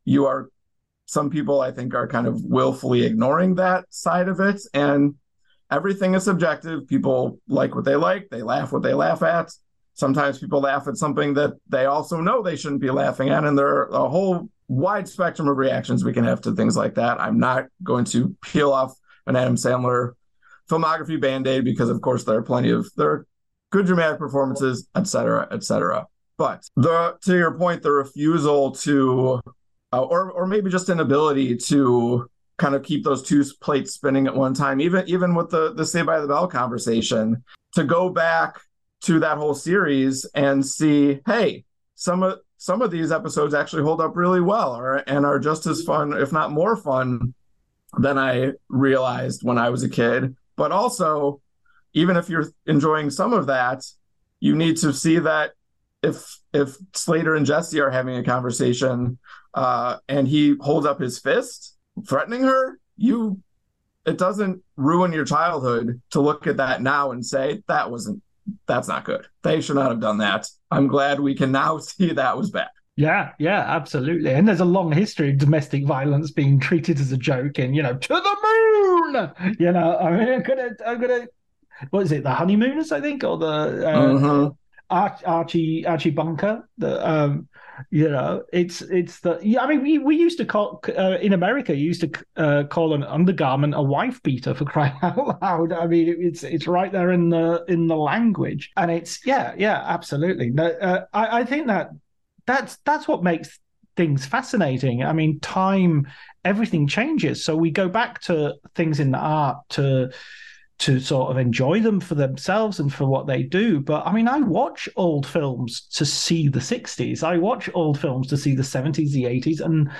Some people, I think, are kind of willfully ignoring that side of it. And everything is subjective. People like what they like. They laugh what they laugh at. Sometimes people laugh at something that they also know they shouldn't be laughing at. And there are a whole wide spectrum of reactions we can have to things like that. I'm not going to peel off an Adam Sandler filmography Band-Aid because, of course, there are good dramatic performances, et cetera, et cetera. But to your point, the refusal to, or maybe just inability to kind of keep those two plates spinning at one time, even with the Saved by the Bell conversation, to go back to that whole series and see, hey, some of these episodes actually hold up really well and are just as fun, if not more fun, than I realized when I was a kid. But also, even if you're enjoying some of that, you need to see that if Slater and Jesse are having a conversation and he holds up his fist threatening her, it doesn't ruin your childhood to look at that now and say that's not good. They should not have done that. I'm glad we can now see that was bad.
Yeah, absolutely. And there's a long history of domestic violence being treated as a joke and, you know, to the moon. You know, I mean, I'm gonna what is it, the Honeymooners, I think, or the Archie Bunker. You know, it's the, I mean, we used to call in America, you used to call an undergarment a wife beater, for crying out loud. I mean, it's right there in the language, and it's absolutely. I think that's what makes things fascinating. I mean, everything changes, so we go back to things in the art to sort of enjoy them for themselves and for what they do. But I mean, I watch old films to see the 60s. I watch old films to see the 70s, the 80s. And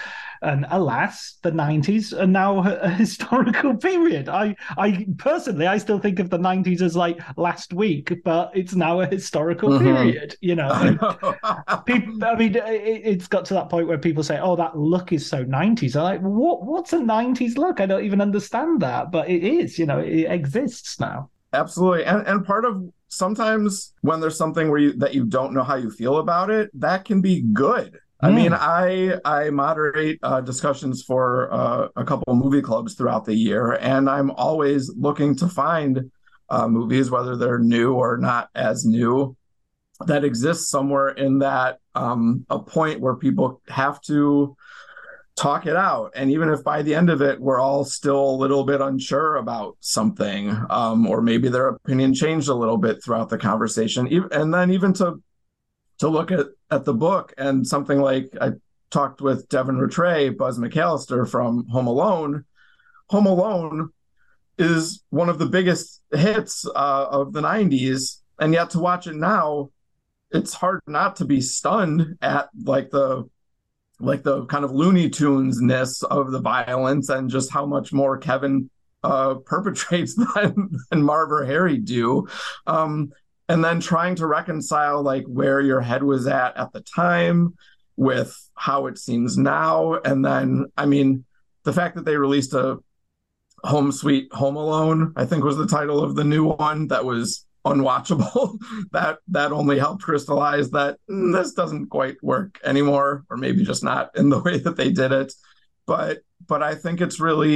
And alas, the 90s are now a historical period. I personally, I still think of the 90s as like last week, but it's now a historical period, you know. And people, I mean, it's got to that point where people say, oh, that look is so 90s. I'm like, what's a 90s look? I don't even understand that, but it is, you know, it exists now.
Absolutely. And part of sometimes when there's something that you don't know how you feel about it, that can be good. I mean, I moderate discussions for a couple of movie clubs throughout the year, and I'm always looking to find movies, whether they're new or not as new, that exist somewhere in that a point where people have to talk it out. And even if by the end of it, we're all still a little bit unsure about something, or maybe their opinion changed a little bit throughout the conversation, and then even to look at the book and something like I talked with Devin Rattray, Buzz McAllister from Home Alone. Home Alone is one of the biggest hits of the 90s. And yet to watch it now, it's hard not to be stunned at like the kind of Looney Tunes-ness of the violence and just how much more Kevin perpetrates than Marv or Harry do. And then trying to reconcile like where your head was at the time with how it seems now. And then, I mean, the fact that they released a Home Sweet Home Alone, I think was the title of the new one, that was unwatchable. that only helped crystallize that this doesn't quite work anymore, or maybe just not in the way that they did it. But I think it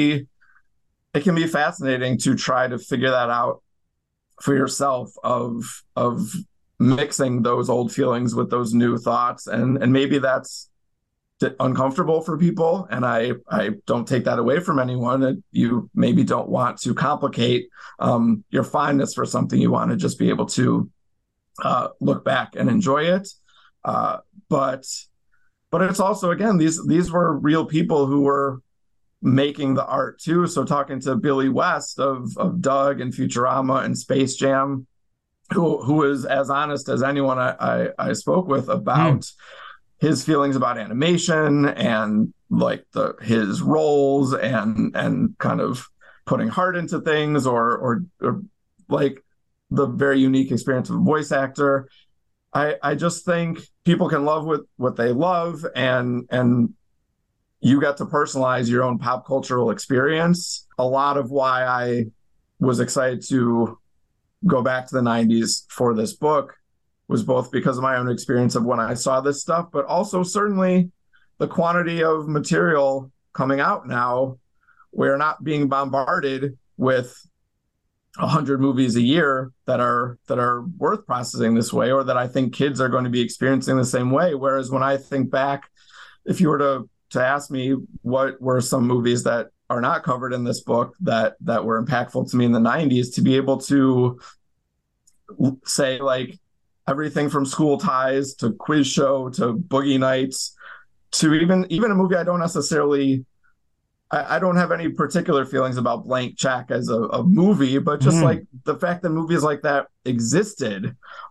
can be fascinating to try to figure that out for yourself of mixing those old feelings with those new thoughts. And maybe that's uncomfortable for people. And I don't take that away from anyone. You maybe don't want to complicate your fondness for something. You want to just be able to look back and enjoy it. But it's also, again, these were real people who were making the art too. So talking to Billy West of Doug and Futurama and Space Jam, who is as honest as anyone I spoke with about his feelings about animation and like his roles and kind of putting heart into things or like the very unique experience of a voice actor. I just think people can love what they love, and you got to personalize your own pop cultural experience. A lot of why I was excited to go back to the 90s for this book was both because of my own experience of when I saw this stuff, but also certainly the quantity of material coming out now. We're not being bombarded with 100 movies a year that are worth processing this way, or that I think kids are going to be experiencing the same way. Whereas when I think back, if you were to ask me what were some movies that are not covered in this book that were impactful to me in the 90s, to be able to say like everything from School Ties to Quiz Show to Boogie Nights to even a movie I don't necessarily, I don't have any particular feelings about Blank Check as a movie, but just like the fact that movies like that existed,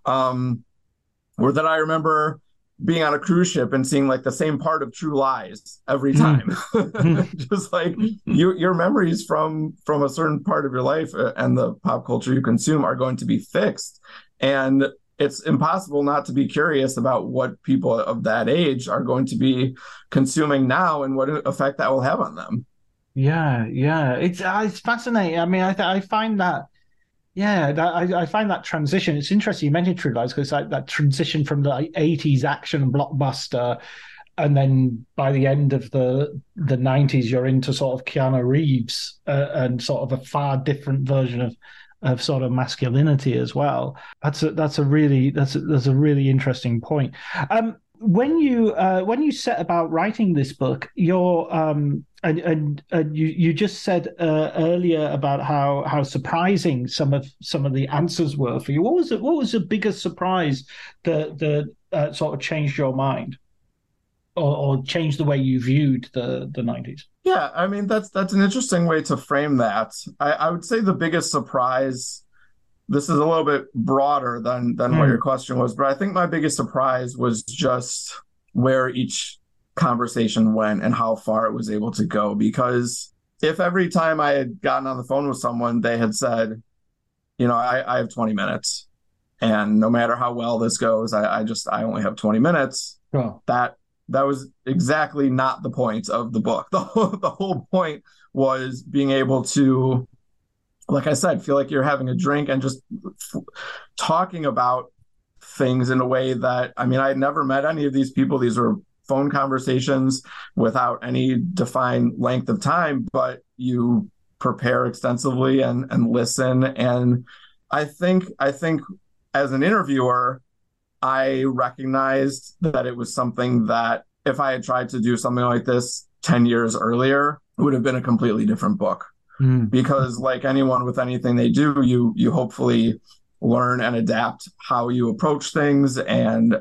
or that I remember being on a cruise ship and seeing like the same part of True Lies every time. Just like your memories from a certain part of your life and the pop culture you consume are going to be fixed. And it's impossible not to be curious about what people of that age are going to be consuming now and what effect that will have on them. Yeah.
It's fascinating. I mean, I find that, I find that transition. It's interesting you mentioned True Lies, because like that transition from the 80s action blockbuster, and then by the end of the 90s, you're into sort of Keanu Reeves and sort of a far different version of sort of masculinity as well. That's a really interesting point. When you set about writing this book, you're and you just said earlier about how surprising some of the answers were for you. What was the biggest surprise that sort of changed your mind, or changed the way you viewed the 90s?
Yeah, I mean that's an interesting way to frame that. I would say the biggest surprise. This is a little bit broader than what your question was, but I think my biggest surprise was just where each conversation went and how far it was able to go. Because if every time I had gotten on the phone with someone, they had said, I have 20 minutes, and no matter how well this goes, I only have 20 minutes.
Oh.
That was exactly not the point of the book. The whole point was being able to, like I said, feel like you're having a drink and just talking about things in a way that, I had never met any of these people. These were phone conversations without any defined length of time, but you prepare extensively and listen. And I think as an interviewer, I recognized that it was something that if I had tried to do something like this 10 years earlier, it would have been a completely different book. Because like anyone with anything they do, you hopefully learn and adapt how you approach things. And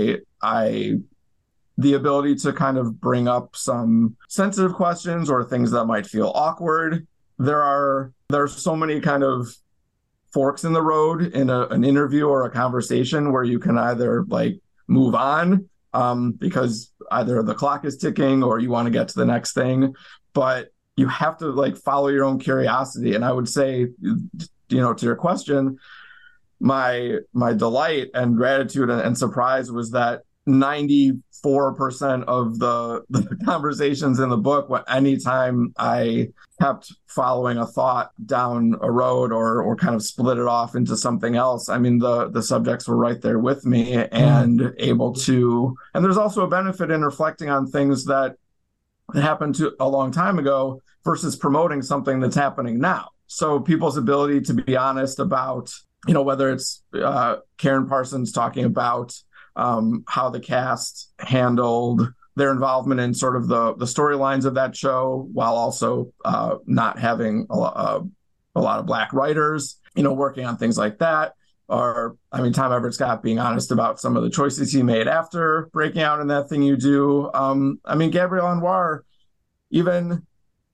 the ability to kind of bring up some sensitive questions or things that might feel awkward. There's so many kind of forks in the road in an interview or a conversation where you can either like move on because either the clock is ticking or you want to get to the next thing, but you have to like follow your own curiosity. And I would say, to your question, my delight and gratitude and surprise was that 94% of the conversations in the book, anytime I kept following a thought down a road or kind of split it off into something else, the subjects were right there with me and able to. And there's also a benefit in reflecting on things that happened a long time ago versus promoting something that's happening now. So people's ability to be honest about, whether it's Karen Parsons talking about how the cast handled their involvement in sort of the storylines of that show, while also not having a lot of Black writers, working on things like that. Or, Tom Everett Scott being honest about some of the choices he made after breaking out in That Thing You Do. Gabrielle Anwar, even,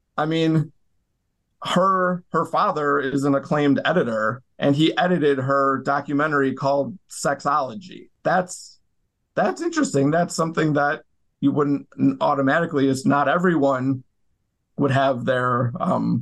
her father is an acclaimed editor, and he edited her documentary called Sexology. That's interesting. That's something that you wouldn't automatically, is not everyone would have their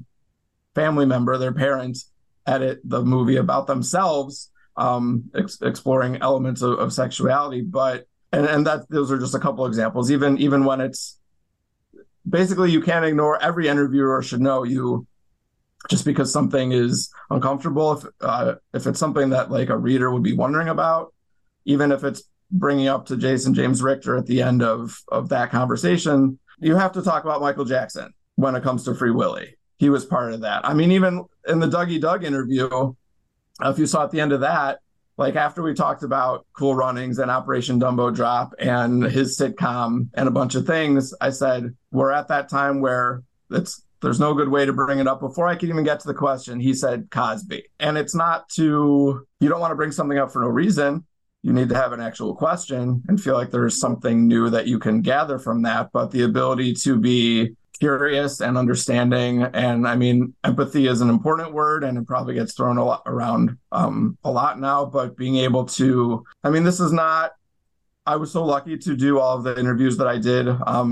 family member, their parents, edit the movie about themselves, exploring elements of sexuality. But and that those are just a couple examples. Even when it's basically, you can't ignore, every interviewer should know just because something is uncomfortable, if it's something that like a reader would be wondering about, even if it's bringing up to Jason James Richter at the end of that conversation, you have to talk about Michael Jackson when it comes to Free Willy. He was part of that. Even in the Dougie Doug interview, if you saw at the end of that, like after we talked about Cool Runnings and Operation Dumbo Drop and his sitcom and a bunch of things, I said, we're at that time where there's no good way to bring it up. Before I could even get to the question, he said Cosby. And it's not you don't want to bring something up for no reason. You need to have an actual question and feel like there's something new that you can gather from that. But the ability to be curious and understanding, and empathy is an important word, and it probably gets thrown around a lot now, but being able to, this is not, I was so lucky to do all of the interviews that I did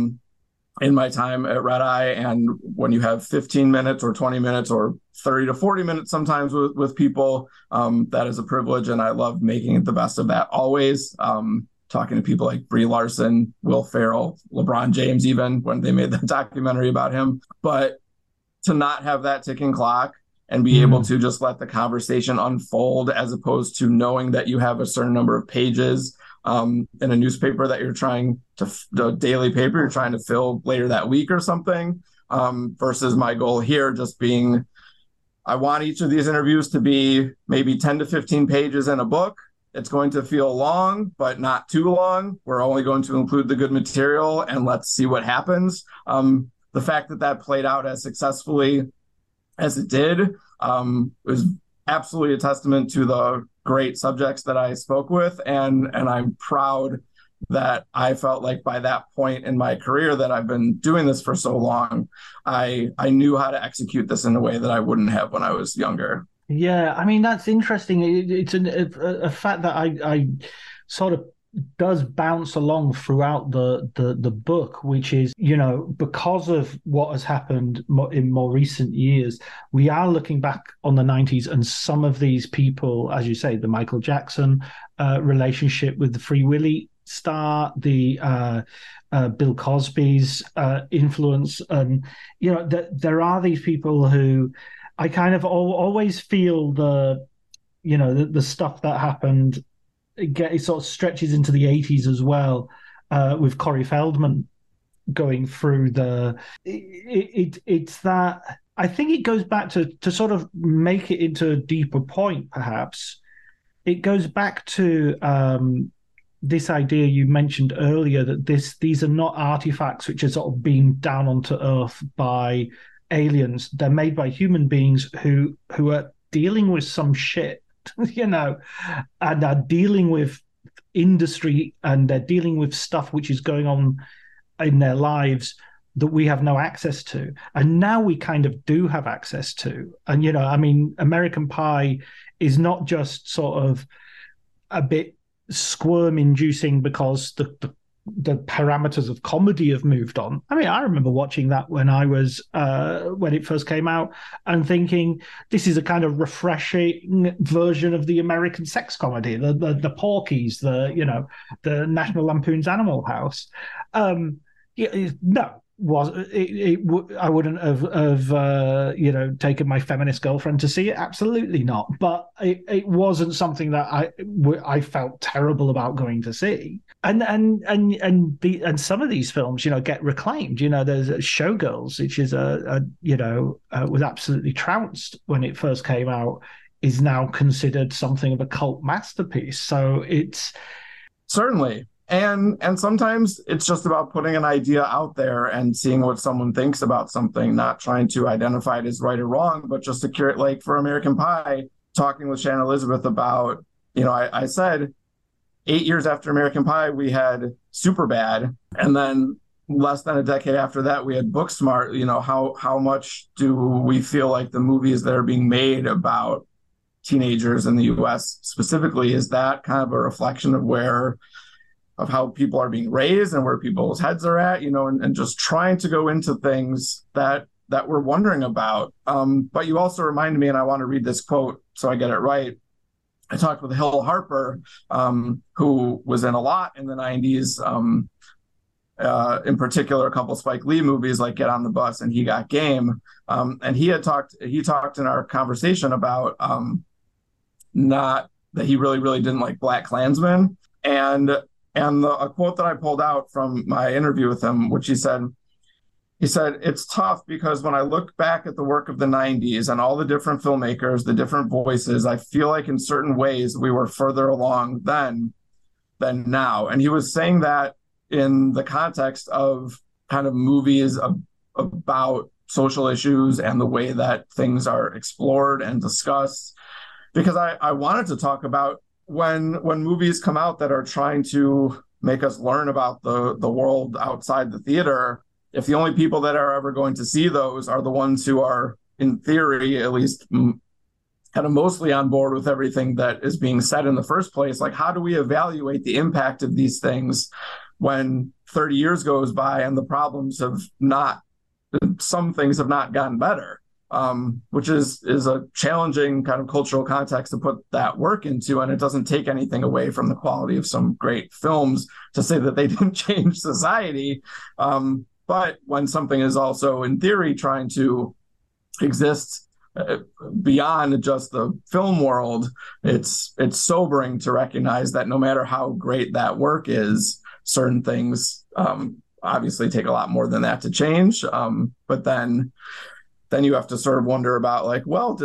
in my time at Red Eye. And when you have 15 minutes or 20 minutes or 30 to 40 minutes sometimes with people, that is a privilege. And I love making the best of that always. Talking to people like Brie Larson, Will Ferrell, LeBron James, even when they made the documentary about him. But to not have that ticking clock and be able to just let the conversation unfold, as opposed to knowing that you have a certain number of pages in a newspaper that you're trying to, the daily paper you're trying to fill later that week or something, versus my goal here just being, I want each of these interviews to be maybe 10 to 15 pages in a book. It's going to feel long, but not too long. We're only going to include the good material, and let's see what happens. The fact that played out as successfully as it did was absolutely a testament to the great subjects that I spoke with. And I'm proud that I felt like by that point in my career that I've been doing this for so long, I knew how to execute this in a way that I wouldn't have when I was younger.
Yeah, that's interesting. It's a fact that I sort of does bounce along throughout the book, which is, because of what has happened in more recent years, we are looking back on the 90s, and some of these people, as you say, the Michael Jackson relationship with the Free Willy star, the Bill Cosby's influence, and there are these people who I kind of always feel the stuff that happened. It sort of stretches into the 80s as well, with Corey Feldman going through it's that I think it goes back to sort of make it into a deeper point, perhaps. It goes back to this idea you mentioned earlier that these are not artifacts which are sort of beamed down onto Earth by aliens. They're made by human beings who are dealing with some shit, and are dealing with industry, and they're dealing with stuff which is going on in their lives that we have no access to. And now we kind of do have access to. And, American Pie is not just sort of a bit squirm-inducing because the parameters of comedy have moved on. I mean, I remember watching that when I was when it first came out and thinking this is a kind of refreshing version of the American sex comedy, the Porky's, the National Lampoon's Animal House. I wouldn't have taken my feminist girlfriend to see it. Absolutely not. But it wasn't something that I felt terrible about going to see. And some of these films, get reclaimed. There's Showgirls, which is was absolutely trounced when it first came out, is now considered something of a cult masterpiece. So it's
certainly. And sometimes it's just about putting an idea out there and seeing what someone thinks about something, not trying to identify it as right or wrong, but just to curate, like for American Pie, talking with Shannon Elizabeth about, I said 8 years after American Pie, we had Superbad. And then less than a decade after that, we had Booksmart. How much do we feel like the movies that are being made about teenagers in the U.S. specifically, is that kind of a reflection of how people are being raised and where people's heads are at, and just trying to go into things that we're wondering about. But you also reminded me, and I want to read this quote so I get it right. I talked with Hill Harper, who was in a lot in the 90s, in particular, a couple Spike Lee movies like Get on the Bus and He Got Game. And he talked in our conversation about not that he really, really didn't like BlacKkKlansman. And a quote that I pulled out from my interview with him, which he said, it's tough because when I look back at the work of the 90s and all the different filmmakers, the different voices, I feel like in certain ways we were further along then than now. And he was saying that in the context of kind of movies about social issues and the way that things are explored and discussed. Because I wanted to talk about when movies come out that are trying to make us learn about the world outside the theater, if the only people that are ever going to see those are the ones who are, in theory, at least kind of mostly on board with everything that is being said in the first place, like how do we evaluate the impact of these things when 30 years goes by and the problems some things have not gotten better? Which is a challenging kind of cultural context to put that work into, and it doesn't take anything away from the quality of some great films to say that they didn't change society. But when something is also, in theory, trying to exist beyond just the film world, it's sobering to recognize that no matter how great that work is, certain things obviously take a lot more than that to change. But then you have to sort of wonder about how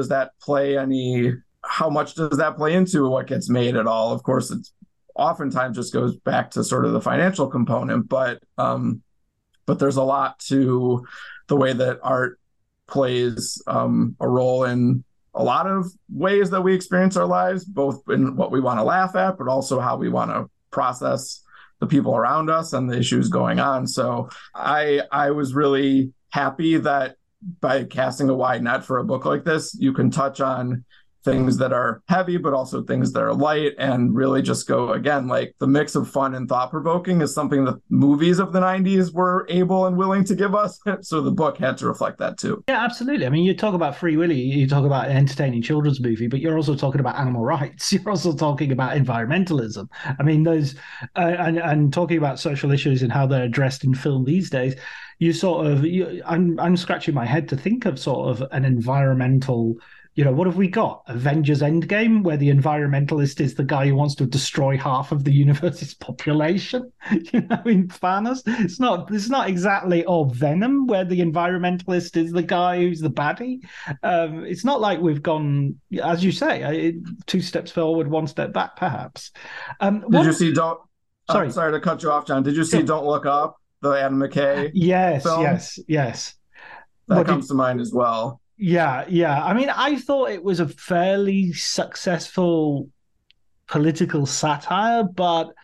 much does that play into what gets made at all? Of course, it's oftentimes just goes back to sort of the financial component, but there's a lot to the way that art plays a role in a lot of ways that we experience our lives, both in what we want to laugh at, but also how we want to process the people around us and the issues going on. So I was really happy that by casting a wide net for a book like this, you can touch on things that are heavy, but also things that are light, and really just go, again, like the mix of fun and thought-provoking is something that movies of the 90s were able and willing to give us. So the book had to reflect that too.
Yeah, absolutely. I mean, you talk about Free Willy, you talk about an entertaining children's movie, but you're also talking about animal rights. You're also talking about environmentalism. I mean, those and talking about social issues and how they're addressed in film these days. I'm scratching my head to think of sort of an environmental. What have we got? Avengers Endgame, where the environmentalist is the guy who wants to destroy half of the universe's population. In Thanos, it's not exactly Venom, where the environmentalist is the guy who's the baddie. It's not like we've gone, as you say, 2 steps forward, 1 step back, perhaps.
Did you see? Sorry to cut you off, John. Did you see Don't Look Up, the Adam McKay?
Yes,
film?
yes.
That comes to mind as well.
Yeah. I mean, I thought it was a fairly successful political satire, but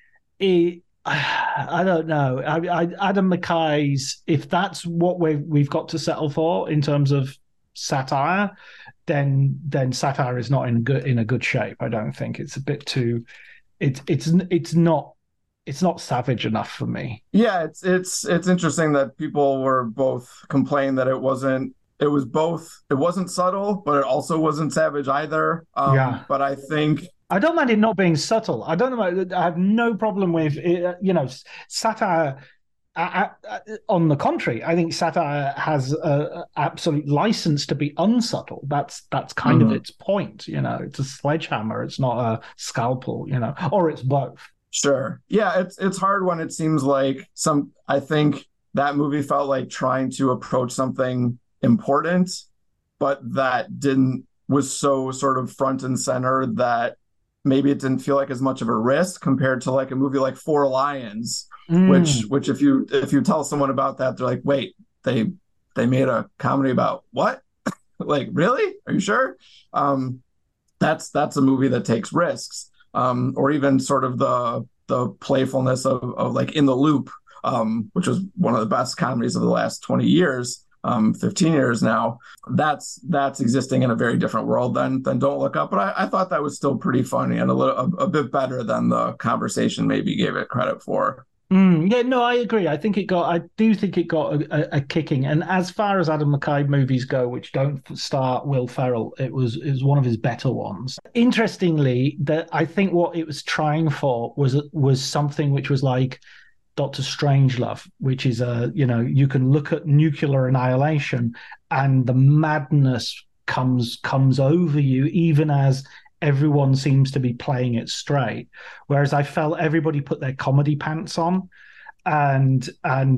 I don't know. Adam McKay's, if that's what we've got to settle for in terms of satire, then satire is not in a good shape. I don't think it's a bit too. It's not savage enough for me.
Yeah, it's interesting that people were both complaining that it wasn't subtle, but it also wasn't savage either. But I think
I don't mind it not being subtle. I have no problem with satire. On the contrary, I think satire has an absolute license to be unsubtle. That's kind of its point. It's a sledgehammer. It's not a scalpel. Or it's both.
Sure. Yeah, it's hard when it seems like I think that movie felt like trying to approach something important, but that was so sort of front and center that maybe it didn't feel like as much of a risk compared to like a movie like Four Lions, which if you tell someone about that, they're like, wait, they made a comedy about what? Like, really? Are you sure? That's a movie that takes risks. Or even sort of the playfulness of like In the Loop, which was one of the best comedies of the last 20 years. 15 years now, that's existing in a very different world than Don't Look Up. But I thought that was still pretty funny and a bit better than the conversation maybe gave it credit for.
Yeah, no, I agree. I do think it got a kicking. And as far as Adam McKay movies go, which don't star Will Ferrell, it was one of his better ones. Interestingly, I think what it was trying for was something which was like Dr. Strangelove, which is you can look at nuclear annihilation and the madness comes over you, even as everyone seems to be playing it straight. Whereas I felt everybody put their comedy pants on, and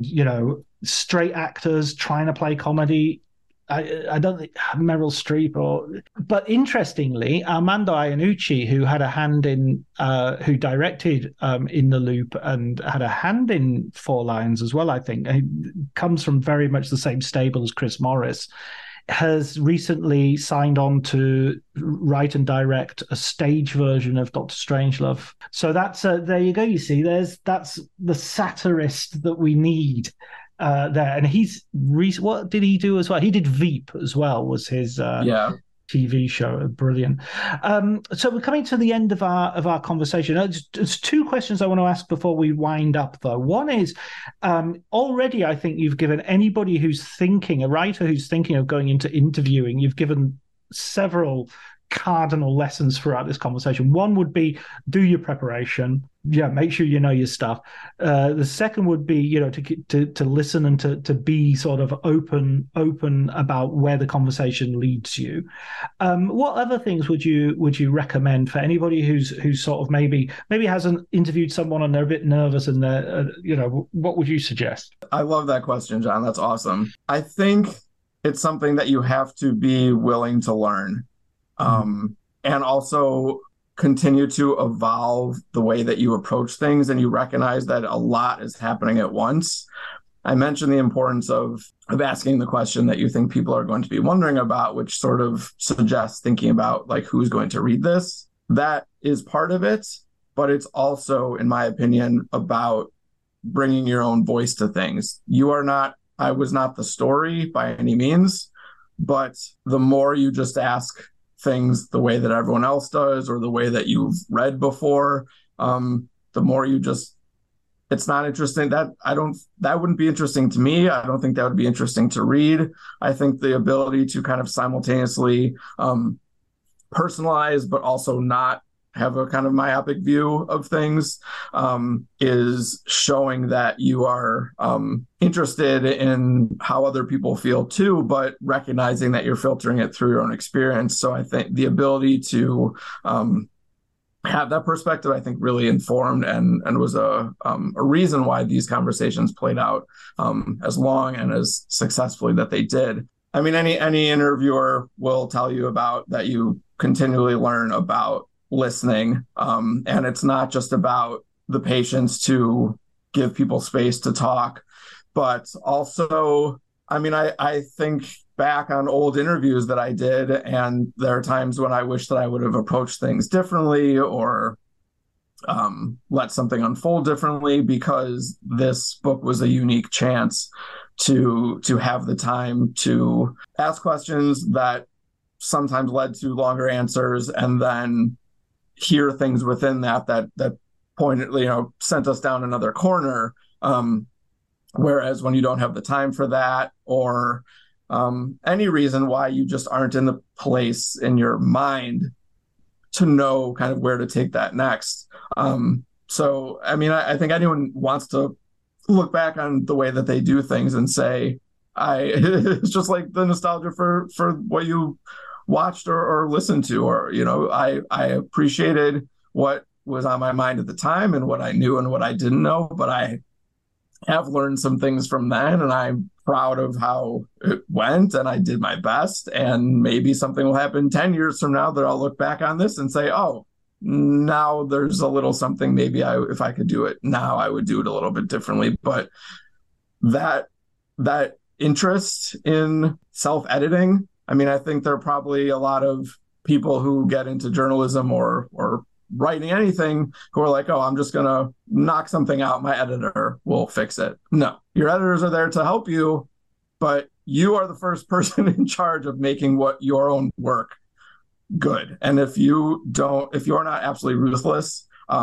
straight actors trying to play comedy. I don't think Meryl Streep but interestingly, Armando Iannucci, who had a hand in, who directed In the Loop and had a hand in Four Lions as well, I think, he comes from very much the same stable as Chris Morris, has recently signed on to write and direct a stage version of Dr. Strangelove. So that's there you go. You see, that's the satirist that we need. There, and what did he do as well? He did Veep as well, was his TV show. Brilliant. So we're coming to the end of our conversation. There's 2 questions I want to ask before we wind up, though. One is, already I think you've given anybody a writer who's thinking of going into interviewing, you've given several cardinal lessons throughout this conversation. One would be, do your preparation. Yeah, make sure you know your stuff. The second would be, to listen and to be sort of open about where the conversation leads you. What other things would you recommend for anybody who's sort of maybe hasn't interviewed someone and they're a bit nervous and what would you suggest?
I love that question, John. That's awesome. I think it's something that you have to be willing to learn. And also continue to evolve the way that you approach things, and you recognize that a lot is happening at once. I mentioned the importance of asking the question that you think people are going to be wondering about, which sort of suggests thinking about like who's going to read this. That is part of it, but it's also, in my opinion, about bringing your own voice to things. I was not the story by any means, but the more you just ask things the way that everyone else does or the way that you've read before. The more you just, it's not interesting. That wouldn't be interesting to me. I don't think that would be interesting to read. I think the ability to kind of simultaneously personalize, but also not have a kind of myopic view of things, is showing that you are interested in how other people feel too, but recognizing that you're filtering it through your own experience. So I think the ability to have that perspective, I think, really informed and was a reason why these conversations played out as long and as successfully that they did. I mean, any interviewer will tell you about that you continually learn about listening. And it's not just about the patience to give people space to talk, but also, I mean, I think back on old interviews that I did, and there are times when I wish that I would have approached things differently or let something unfold differently, because this book was a unique chance to have the time to ask questions that sometimes led to longer answers, and then hear things within that pointed, sent us down another corner. Whereas when you don't have the time for that, or any reason why you just aren't in the place in your mind to know kind of where to take that next. So, I mean, I think anyone wants to look back on the way that they do things and say, it's just like the nostalgia for what you watched or listened to, or, I appreciated what was on my mind at the time and what I knew and what I didn't know, but I have learned some things from then, and I'm proud of how it went, and I did my best. And maybe something will happen 10 years from now that I'll look back on this and say, oh, now there's a little something, maybe if I could do it now, I would do it a little bit differently. But that interest in self-editing, I mean, I think there are probably a lot of people who get into journalism or writing anything who are like, oh, I'm just going to knock something out. My editor will fix it. No, your editors are there to help you, but you are the first person in charge of making your own work good. And if you're not absolutely ruthless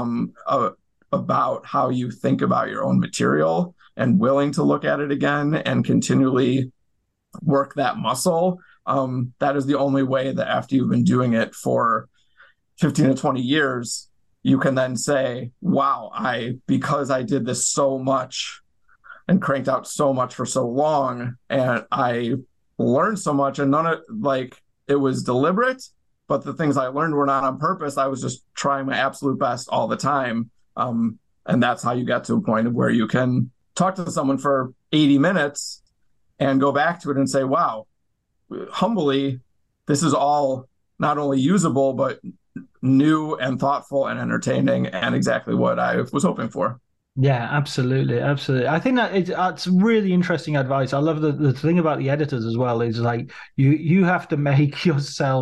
about how you think about your own material and willing to look at it again and continually work that muscle, that is the only way that after you've been doing it for 15 to 20 years, you can then say, wow, because I did this so much and cranked out so much for so long, and I learned so much, and none of it was deliberate, but the things I learned were not on purpose. I was just trying my absolute best all the time. And that's how you get to a point of where you can talk to someone for 80 minutes and go back to it and say, wow, humbly, this is all not only usable, but new and thoughtful and entertaining, and exactly what I was hoping for.
Yeah, absolutely. I think that it's really interesting advice. I love the thing about the editors as well is like you have to make sure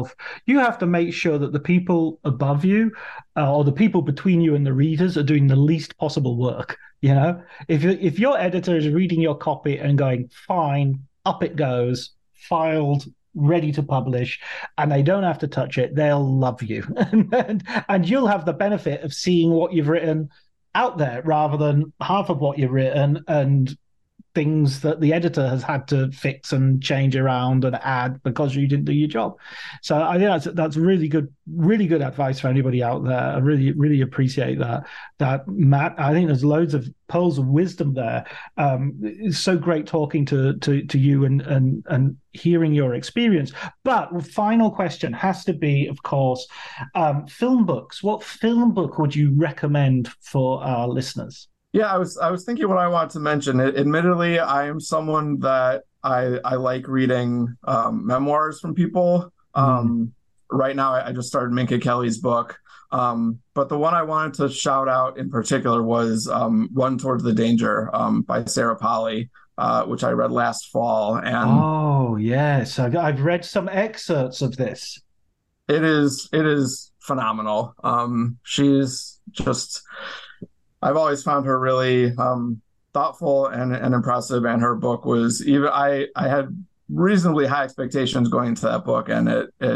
that the people above you or the people between you and the readers are doing the least possible work. If your editor is reading your copy and going, fine, up it goes, filed, ready to publish, and they don't have to touch it, they'll love you. and you'll have the benefit of seeing what you've written out there rather than half of what you've written and things that the editor has had to fix and change around and add because you didn't do your job. So I think that's really good advice for anybody out there. I really, really appreciate that, Matt. I think there's loads of pearls of wisdom there. It's so great talking to you and hearing your experience. But final question has to be, of course, film books. What film book would you recommend for our listeners?
Yeah, I was thinking what I wanted to mention. Admittedly, I am someone that I like reading memoirs from people. Right now, I just started Minka Kelly's book. But the one I wanted to shout out in particular was Run Towards the Danger by Sarah Polley, which I read last fall. And
oh, yes. I've read some excerpts of this.
It is phenomenal. She's just... I've always found her really thoughtful and impressive, and her book was I had reasonably high expectations going into that book, and it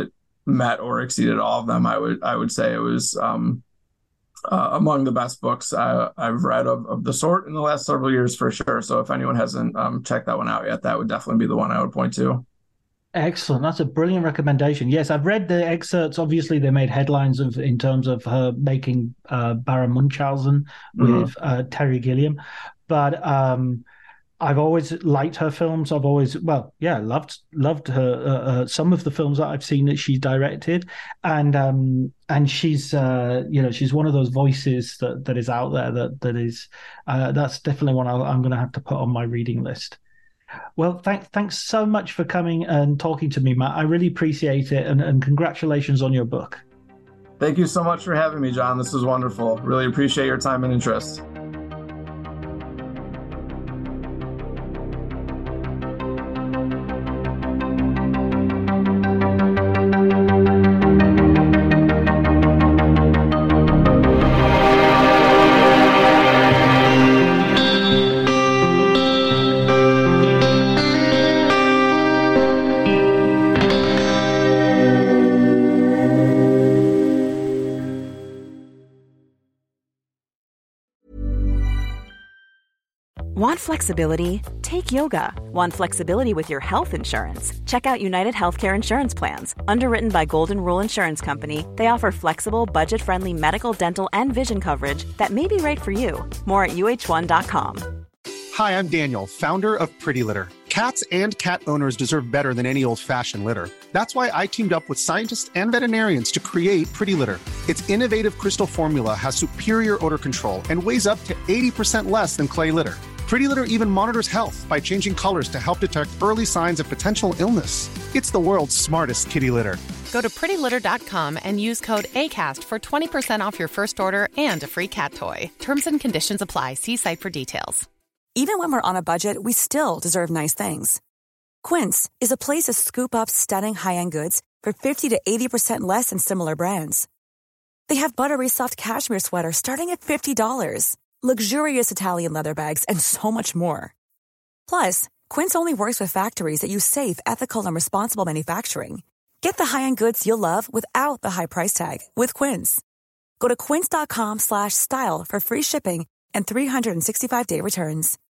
met or exceeded all of them. I would say it was among the best books I've read of the sort in the last several years, for sure. So if anyone hasn't checked that one out yet, that would definitely be the one I would point to.
Excellent. That's a brilliant recommendation. Yes, I've read the excerpts. Obviously, they made headlines in terms of her making Baron Munchausen with Terry Gilliam. But I've always liked her films. I've always, loved her. Some of the films that I've seen that she's directed, and she's, she's one of those voices that is out there that is, that's definitely one I'm going to have to put on my reading list. Well, thanks so much for coming and talking to me, Matt. I really appreciate it, and congratulations on your book.
Thank you so much for having me, John. This was wonderful. Really appreciate your time and interest.
Want flexibility? Take yoga. Want flexibility with your health insurance? Check out United Healthcare Insurance Plans. Underwritten by Golden Rule Insurance Company, they offer flexible, budget-friendly medical, dental, and vision coverage that may be right for you. More at UH1.com.
Hi, I'm Daniel, founder of Pretty Litter. Cats and cat owners deserve better than any old-fashioned litter. That's why I teamed up with scientists and veterinarians to create Pretty Litter. Its innovative crystal formula has superior odor control and weighs up to 80% less than clay litter. Pretty Litter even monitors health by changing colors to help detect early signs of potential illness. It's the world's smartest kitty litter.
Go to prettylitter.com and use code ACAST for 20% off your first order and a free cat toy. Terms and conditions apply. See site for details.
Even when we're on a budget, we still deserve nice things. Quince is a place to scoop up stunning high-end goods for 50 to 80% less than similar brands. They have buttery soft cashmere sweaters starting at $50, luxurious Italian leather bags, and so much more. Plus, Quince only works with factories that use safe, ethical, and responsible manufacturing. Get the high-end goods you'll love without the high price tag with Quince. Go to quince.com/style for free shipping and 365-day returns.